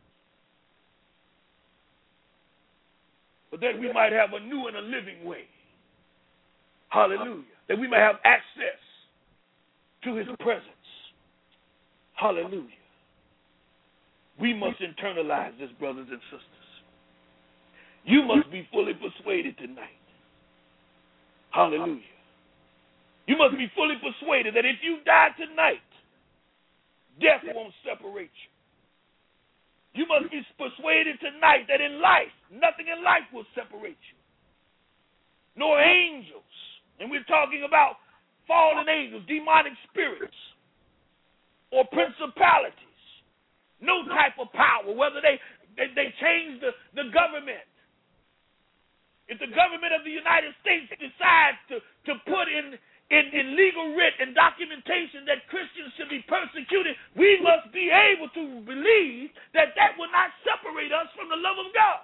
but that we might have a new and a living way. Hallelujah. That we may have access to his presence. Hallelujah. We must internalize this, brothers and sisters. You must be fully persuaded tonight. Hallelujah. You must be fully persuaded that if you die tonight, death won't separate you. must be persuaded tonight that in life, nothing in life will separate you, nor angels. And we're talking about fallen angels, demonic spirits, or principalities. No type of power, whether they, they, they change the, the government. If the government of the United States decides to, to put in, in, in legal writ and documentation that Christians should be persecuted, we must be able to believe that that will not separate us from the love of God.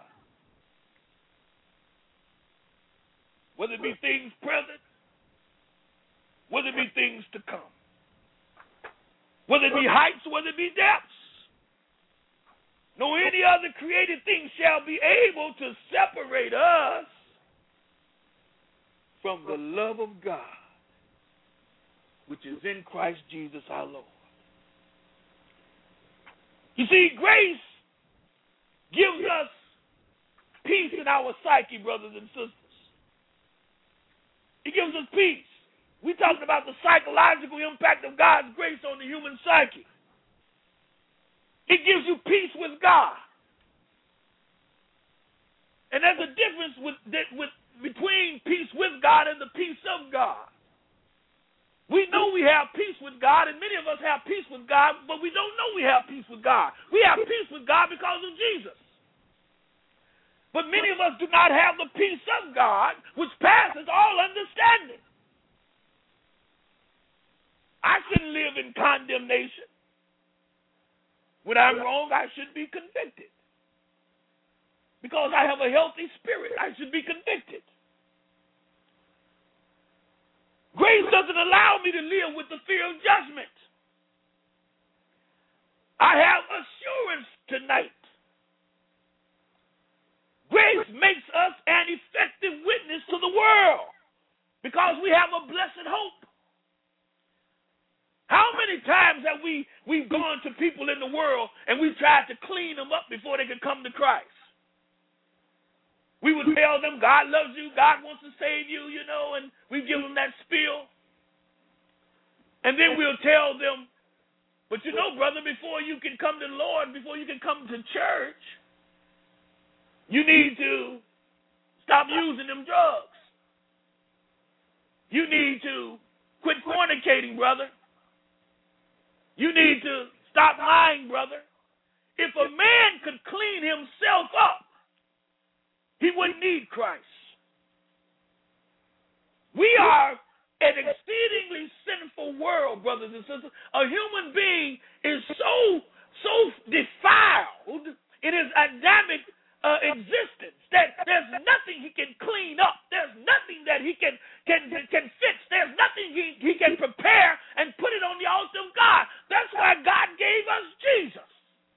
Whether it be things present, whether it be things to come, whether it be heights, whether it be depths, nor any other created thing shall be able to separate us from the love of God, which is in Christ Jesus our Lord. You see, grace gives us peace in our psyche, brothers and sisters. It gives us peace. We're talking about the psychological impact of God's grace on the human psyche. It gives you peace with God. And there's a difference with, with, between peace with God and the peace of God. We know we have peace with God, and many of us have peace with God, but we don't know we have peace with God. We have peace with God because of Jesus. But many of us do not have the peace of God, which passes all understanding. I shouldn't live in condemnation. When I'm wrong, I should be convicted. Because I have a healthy spirit, I should be convicted. Grace doesn't allow me to live with the fear of judgment. I have assurance tonight. Grace makes us an effective witness to the world because we have a blessed hope. How many times have we, we've gone to people in the world and we've tried to clean them up before they could come to Christ? We would tell them God loves you, God wants to save you, you know, and we give them that spiel. And then we'll tell them, but you know, brother, before you can come to the Lord, before you can come to church, you need to stop using them drugs. You need to quit fornicating, brother. You need to stop lying, brother. If a man could clean himself up, he wouldn't need Christ. We are an exceedingly sinful world, brothers and sisters. A human being is so, so defiled in his Adamic uh, existence that there's nothing he can clean up. There's nothing that he can can can fix. There's nothing he, he can prepare and put it on the altar of God. That's why God gave us Jesus.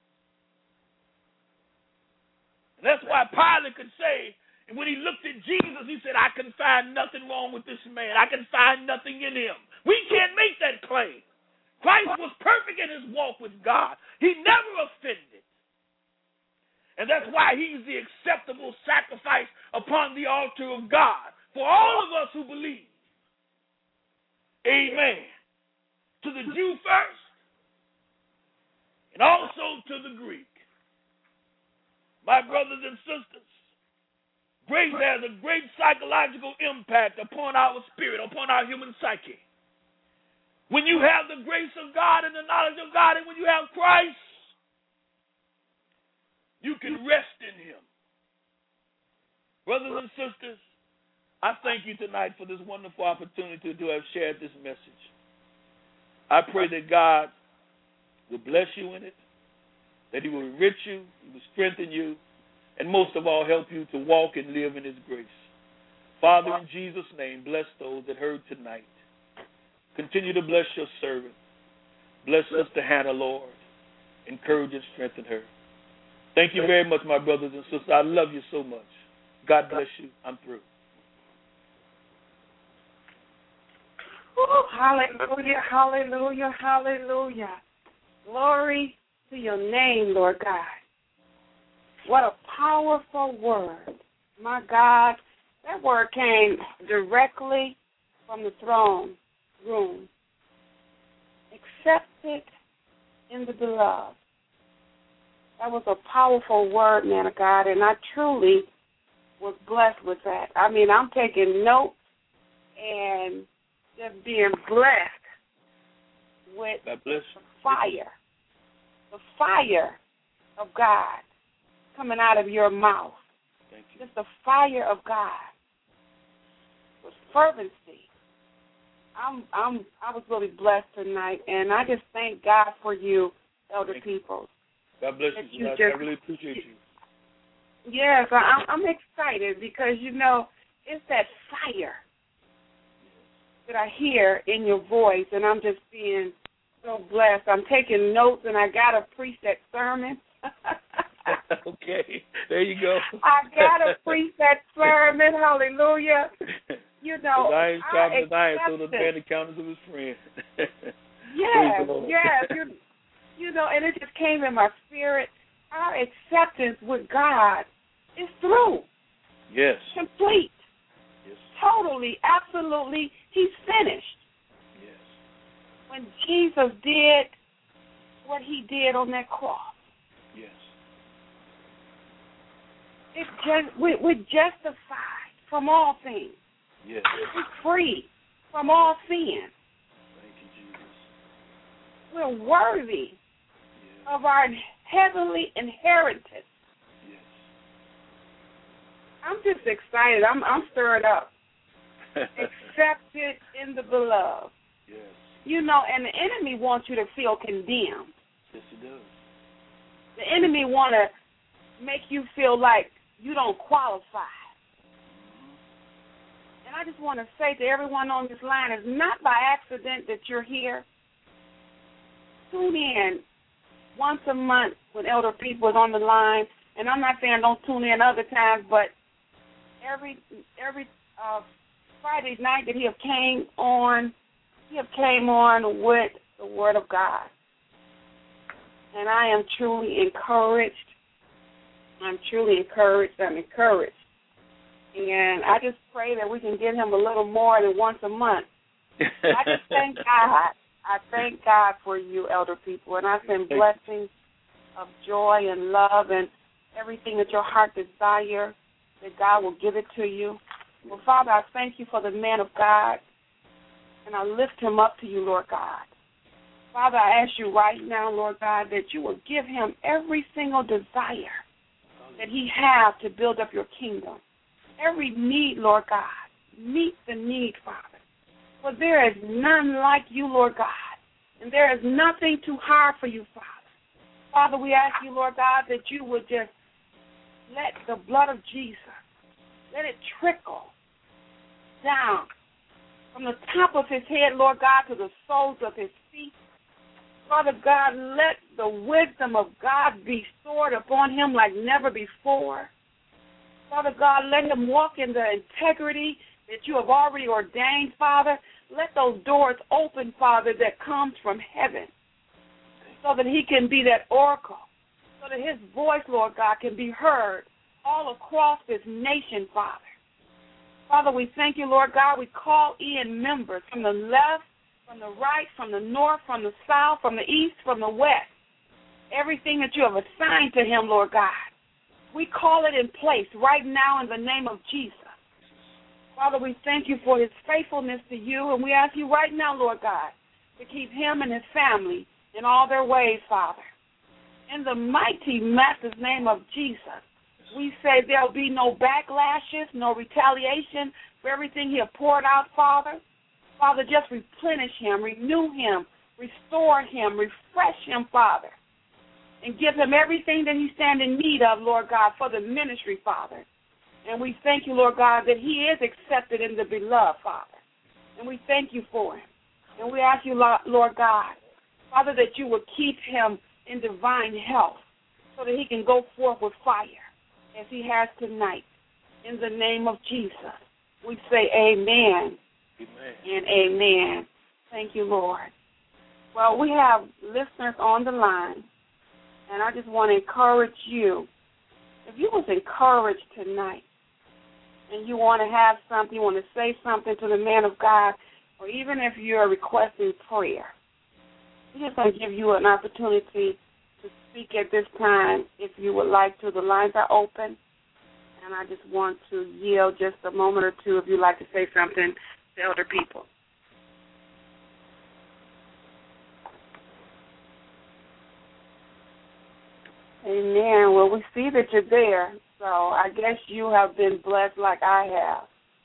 And that's why Pilate could say, and when he looked at Jesus, he said, I can find nothing wrong with this man. I can find nothing in him. We can't make that claim. Christ was perfect in his walk with God. He never offended. And that's why he's the acceptable sacrifice upon the altar of God for all of us who believe. Amen. To the Jew first, and also to the Greek. My brothers and sisters, grace has a great psychological impact upon our spirit, upon our human psyche. When you have the grace of God and the knowledge of God, and when you have Christ, you can rest in him. Brothers and sisters, I thank you tonight for this wonderful opportunity to have shared this message. I pray that God will bless you in it, that he will enrich you, he will strengthen you, and most of all, help you to walk and live in his grace. Father, in Jesus' name, bless those that heard tonight. Continue to bless your servant. Bless Sister Hannah, Lord. Encourage and strengthen her. Thank you very much, my brothers and sisters. I love you so much. God bless you. I'm through. Oh, hallelujah, hallelujah, hallelujah. Glory to your name, Lord God. What a powerful word. My God, that word came directly from the throne room. Accepted in the beloved. That was a powerful word, man of God, and I truly was blessed with that. I mean, I'm taking notes and just being blessed with God bless the fire, the fire of God coming out of your mouth. Thank you. Just the fire of God with fervency. I'm, I'm, I was really blessed tonight, and I just thank God for you, Elder Thank People. God bless that you. you I, just- I really appreciate you. Yes, I, I'm excited because, you know, it's that fire that I hear in your voice, and I'm just being so blessed. I'm taking notes, and I got to preach that sermon. Okay, there you go. I got to preach that sermon, hallelujah. You know, I ain't I chopping iron, so the accept man it. encounters of his friend. Yes, yes. You, you know, and it just came in my spirit. Our acceptance with God is through, Yes. complete, Yes. totally, absolutely. He's finished. Yes. When Jesus did what he did on that cross, Yes. it just, we, we're justified from all things. Yes. We're free from all sin. Thank you, Jesus. We're worthy Yes. of our heavenly inheritance. Yes. I'm just excited. I'm I'm stirred up. Accepted in the beloved. Yes. You know, and the enemy wants you to feel condemned. Yes, he does. The enemy want to make you feel like you don't qualify. And I just want to say to everyone on this line, it's not by accident that you're here. Tune in once a month when Elder People is on the line. And I'm not saying don't tune in other times, but every every uh, Friday night that he have came on, he have came on with the Word of God. And I am truly encouraged. I'm truly encouraged. I'm encouraged. And I just pray that we can get him a little more than once a month. I just thank God. I thank God for you, Elder People. And I send blessings of joy and love and everything that your heart desires, that God will give it to you. Well, Father, I thank you for the man of God, and I lift him up to you, Lord God. Father, I ask you right now, Lord God, that you will give him every single desire that he has to build up your kingdom. Every need, Lord God, meet the need, Father. For there is none like you, Lord God, and there is nothing too hard for you, Father. Father, we ask you, Lord God, that you would just let the blood of Jesus, let it trickle down from the top of his head, Lord God, to the soles of his feet. Father God, let the wisdom of God be stored upon him like never before. Father God, let him walk in the integrity that you have already ordained, Father. Let those doors open, Father, that comes from heaven so that he can be that oracle, so that his voice, Lord God, can be heard all across this nation, Father. Father, we thank you, Lord God. We call in members from the left, from the right, from the north, from the south, from the east, from the west. Everything that you have assigned to him, Lord God, we call it in place right now in the name of Jesus. Father, we thank you for his faithfulness to you, and we ask you right now, Lord God, to keep him and his family in all their ways, Father. In the mighty, master's name of Jesus, we say there will be no backlashes, no retaliation for everything he has poured out, Father. Father, just replenish him, renew him, restore him, refresh him, Father, and give him everything that he stands in need of, Lord God, for the ministry, Father. And we thank you, Lord God, that he is accepted in the beloved, Father. And we thank you for him. And we ask you, Lord God, Father, that you would keep him in divine health so that he can go forth with fire as he has tonight. In the name of Jesus, we say amen, Amen. and amen. Thank you, Lord. Well, we have listeners on the line, and I just want to encourage you. If you was encouraged tonight and you want to have something, you want to say something to the man of God, or even if you're requesting prayer, we're just going to give you an opportunity to speak at this time, if you would like to, the lines are open. And I just want to yield just a moment or two if you'd like to say something to elder people. Amen. Well, we see that you're there, so I guess you have been blessed like I have.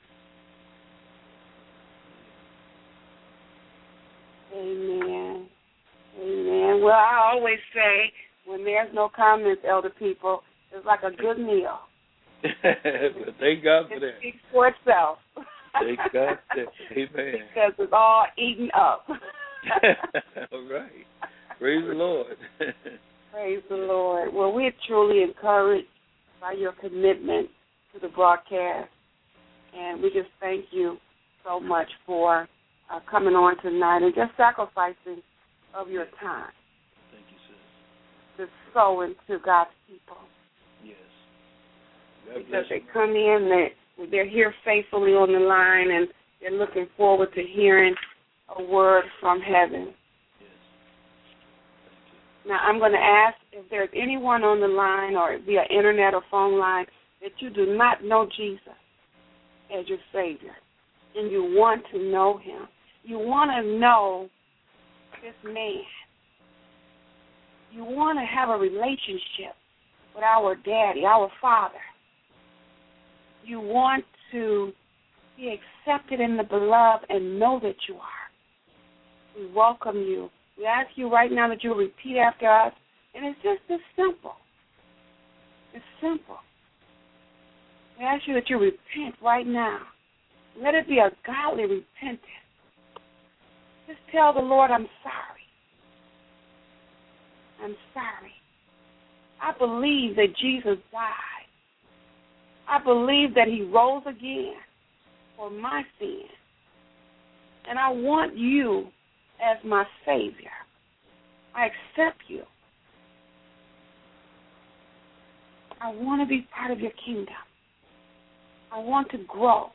Amen. Amen. Well, I always say when there's no comments, elder people, it's like a good meal. Well, thank God for it that. It speaks for itself. Thank God for that. Amen. Because it's all eaten up. All right. Praise the Lord. Praise the Lord. Well, we're truly encouraged by your commitment to the broadcast, and we just thank you so much for uh, coming on tonight and just sacrificing of your time. Thank you, sis. To sow into God's people. Yes. God because bless they you. come in, they, they're here faithfully on the line, and they're looking forward to hearing a word from heaven. Now, I'm going to ask if there's anyone on the line or via internet or phone line that you do not know Jesus as your Savior, and you want to know him. You want to know this man. You want to have a relationship with our daddy, our Father. You want to be accepted in the beloved and know that you are. We welcome you. We ask you right now that you'll repeat after us, and it's just this simple. It's simple. We ask you that you repent right now. Let it be a godly repentance. Just tell the Lord, I'm sorry. I'm sorry. I believe that Jesus died. I believe that he rose again for my sin. And I want you as my Savior. I accept you. I want to be part of your kingdom. I want to grow.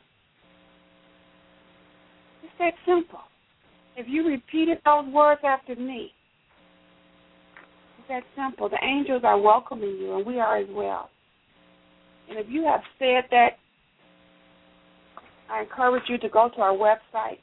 It's that simple. If you repeated those words after me, it's that simple. The angels are welcoming you, and we are as well. And if you have said that, I encourage you to go to our website.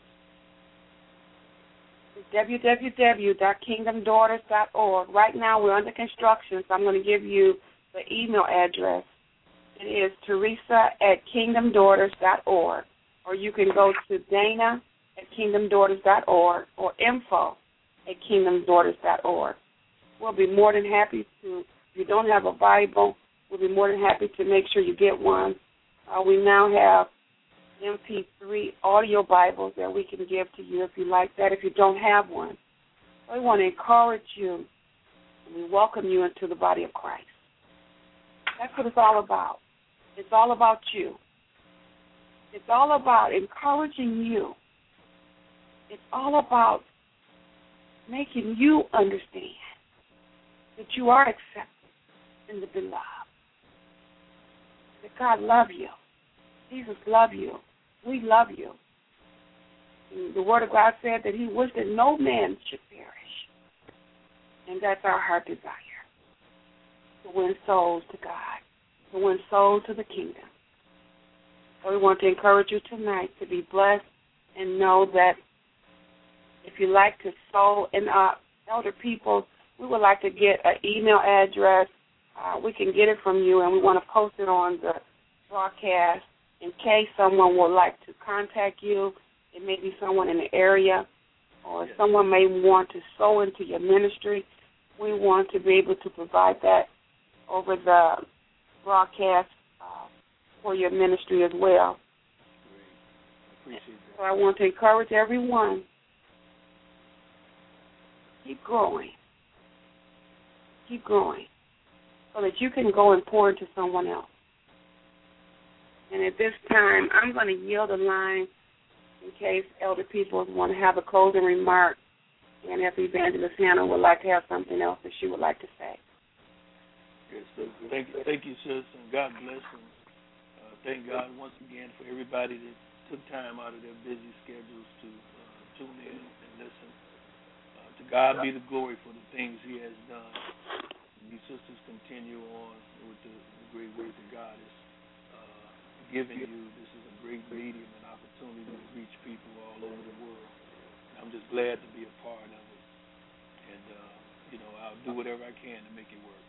It's w w w dot kingdom daughters dot org. Right now we're under construction, so I'm going to give you the email address. It is Teresa at kingdom daughters dot org. Or you can go to Dana at kingdom daughters dot org or info at kingdom daughters dot org. We'll be more than happy to, if you don't have a Bible, we'll be more than happy to make sure you get one. Uh, we now have M P three audio Bibles that we can give to you if you like that, if you don't have one. We want to encourage you, and we welcome you into the body of Christ. That's what it's all about. It's all about you. It's all about encouraging you. It's all about making you understand that you are accepted in the beloved, that God loves you. Jesus loves you. We love you. And the Word of God said that he wished that no man should perish. And that's our heart desire, to win souls to God, to win souls to the kingdom. So we want to encourage you tonight to be blessed and know that if you like to sow in our elder people, we would like to get an email address. Uh, we can get it from you, and we want to post it on the broadcast in case someone would like to contact you. It may be someone in the area, or yes. someone may want to sow into your ministry. We want to be able to provide that over the broadcast uh, for your ministry as well. Great. Appreciate that. So I want to encourage everyone, keep growing. Keep growing so that you can go and pour into someone else. And at this time, I'm going to yield the line in case elder people want to have a closing remark, and if Evangelist Hannah would like to have something else that she would like to say. Yes, so thank, thank you, sis, and God bless. And uh, thank God once again for everybody that took time out of their busy schedules to uh, tune in and listen uh, to God be the glory for the things He has done. These sisters continue on with the, the great work that God has uh, given you. This is a great medium and opportunity to reach people all over the world. I'm just glad to be a part of it. And, uh, you know, I'll do whatever I can to make it work.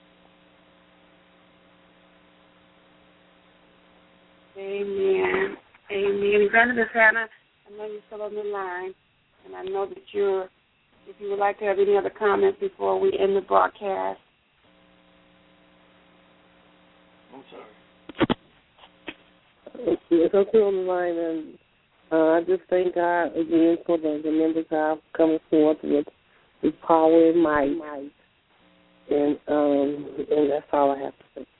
Amen. Amen. Evangelist Hannah, I know you're still on the line, and I know that you're, if you would like to have any other comments before we end the broadcast. I'm sorry. Yes, I'm still on the line, and uh, I just thank God again for the, the members of coming forth with, with power and might. And, um, and that's all I have to say.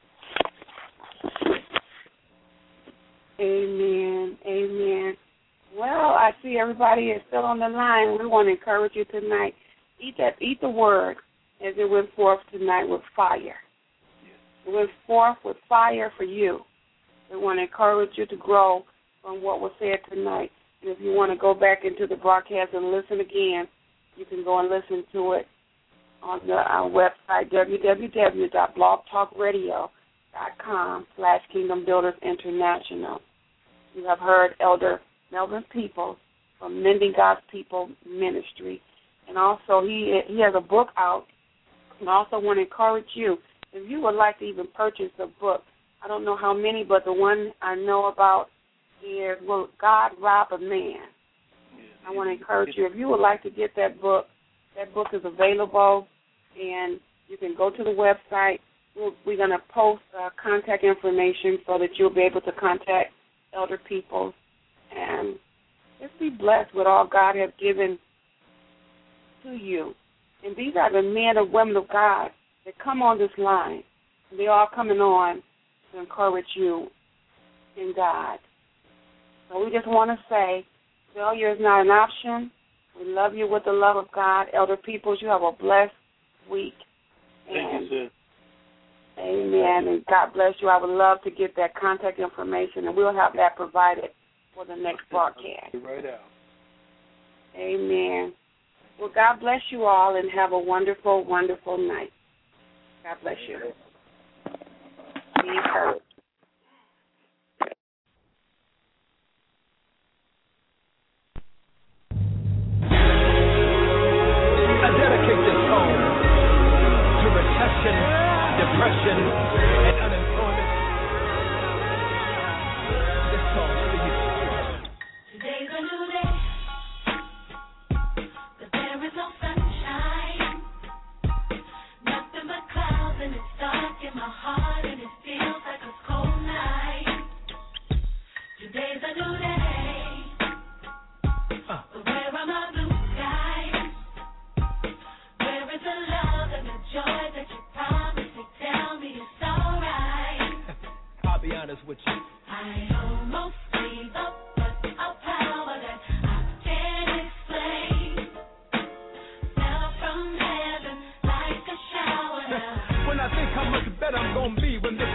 Amen. Amen. Well, I see everybody is still on the line. We want to encourage you tonight. Eat that. Eat the word as it went forth tonight with fire. It went forth with fire for you. We want to encourage you to grow from what was said tonight. And if you want to go back into the broadcast and listen again, you can go and listen to it on the, our website, w w w dot blog talk radio dot com slash Kingdom Builders International. You have heard Elder Melvin Peoples from Mending God's People Ministry. And also he he has a book out. And I also want to encourage you, if you would like to even purchase a book, I don't know how many, but the one I know about is Will God Rob a Man? I want to encourage you, if you would like to get that book, that book is available, and you can go to the website. We're, we're going to post uh, contact information so that you'll be able to contact Elder Peoples. And just be blessed with all God has given to you. And these are the men and women of God that come on this line. They're all coming on to encourage you in God. So we just want to say, failure is not an option. We love you with the love of God. Elder Peoples, you have a blessed week. Thank and, you, sis. Amen. And God bless you. I would love to get that contact information, and we'll have that provided for the next broadcast. Right out. Amen. Well, God bless you all, and have a wonderful, wonderful night. God bless you. Be encouraged. I dedicate this song to recession, depression, and unemployment. This song is for you. Today's a new day, but there is no sunshine. Nothing but clouds, and it's dark in my heart, and it feels like a cold night. Today's a new day, but where are my blue skies? Where is the love and the joy that you promised to tell me it's alright? I'll be honest with you. I almost gave up, but a power that I can't explain fell from heaven like a shower. When I think how much better I'm gonna be when this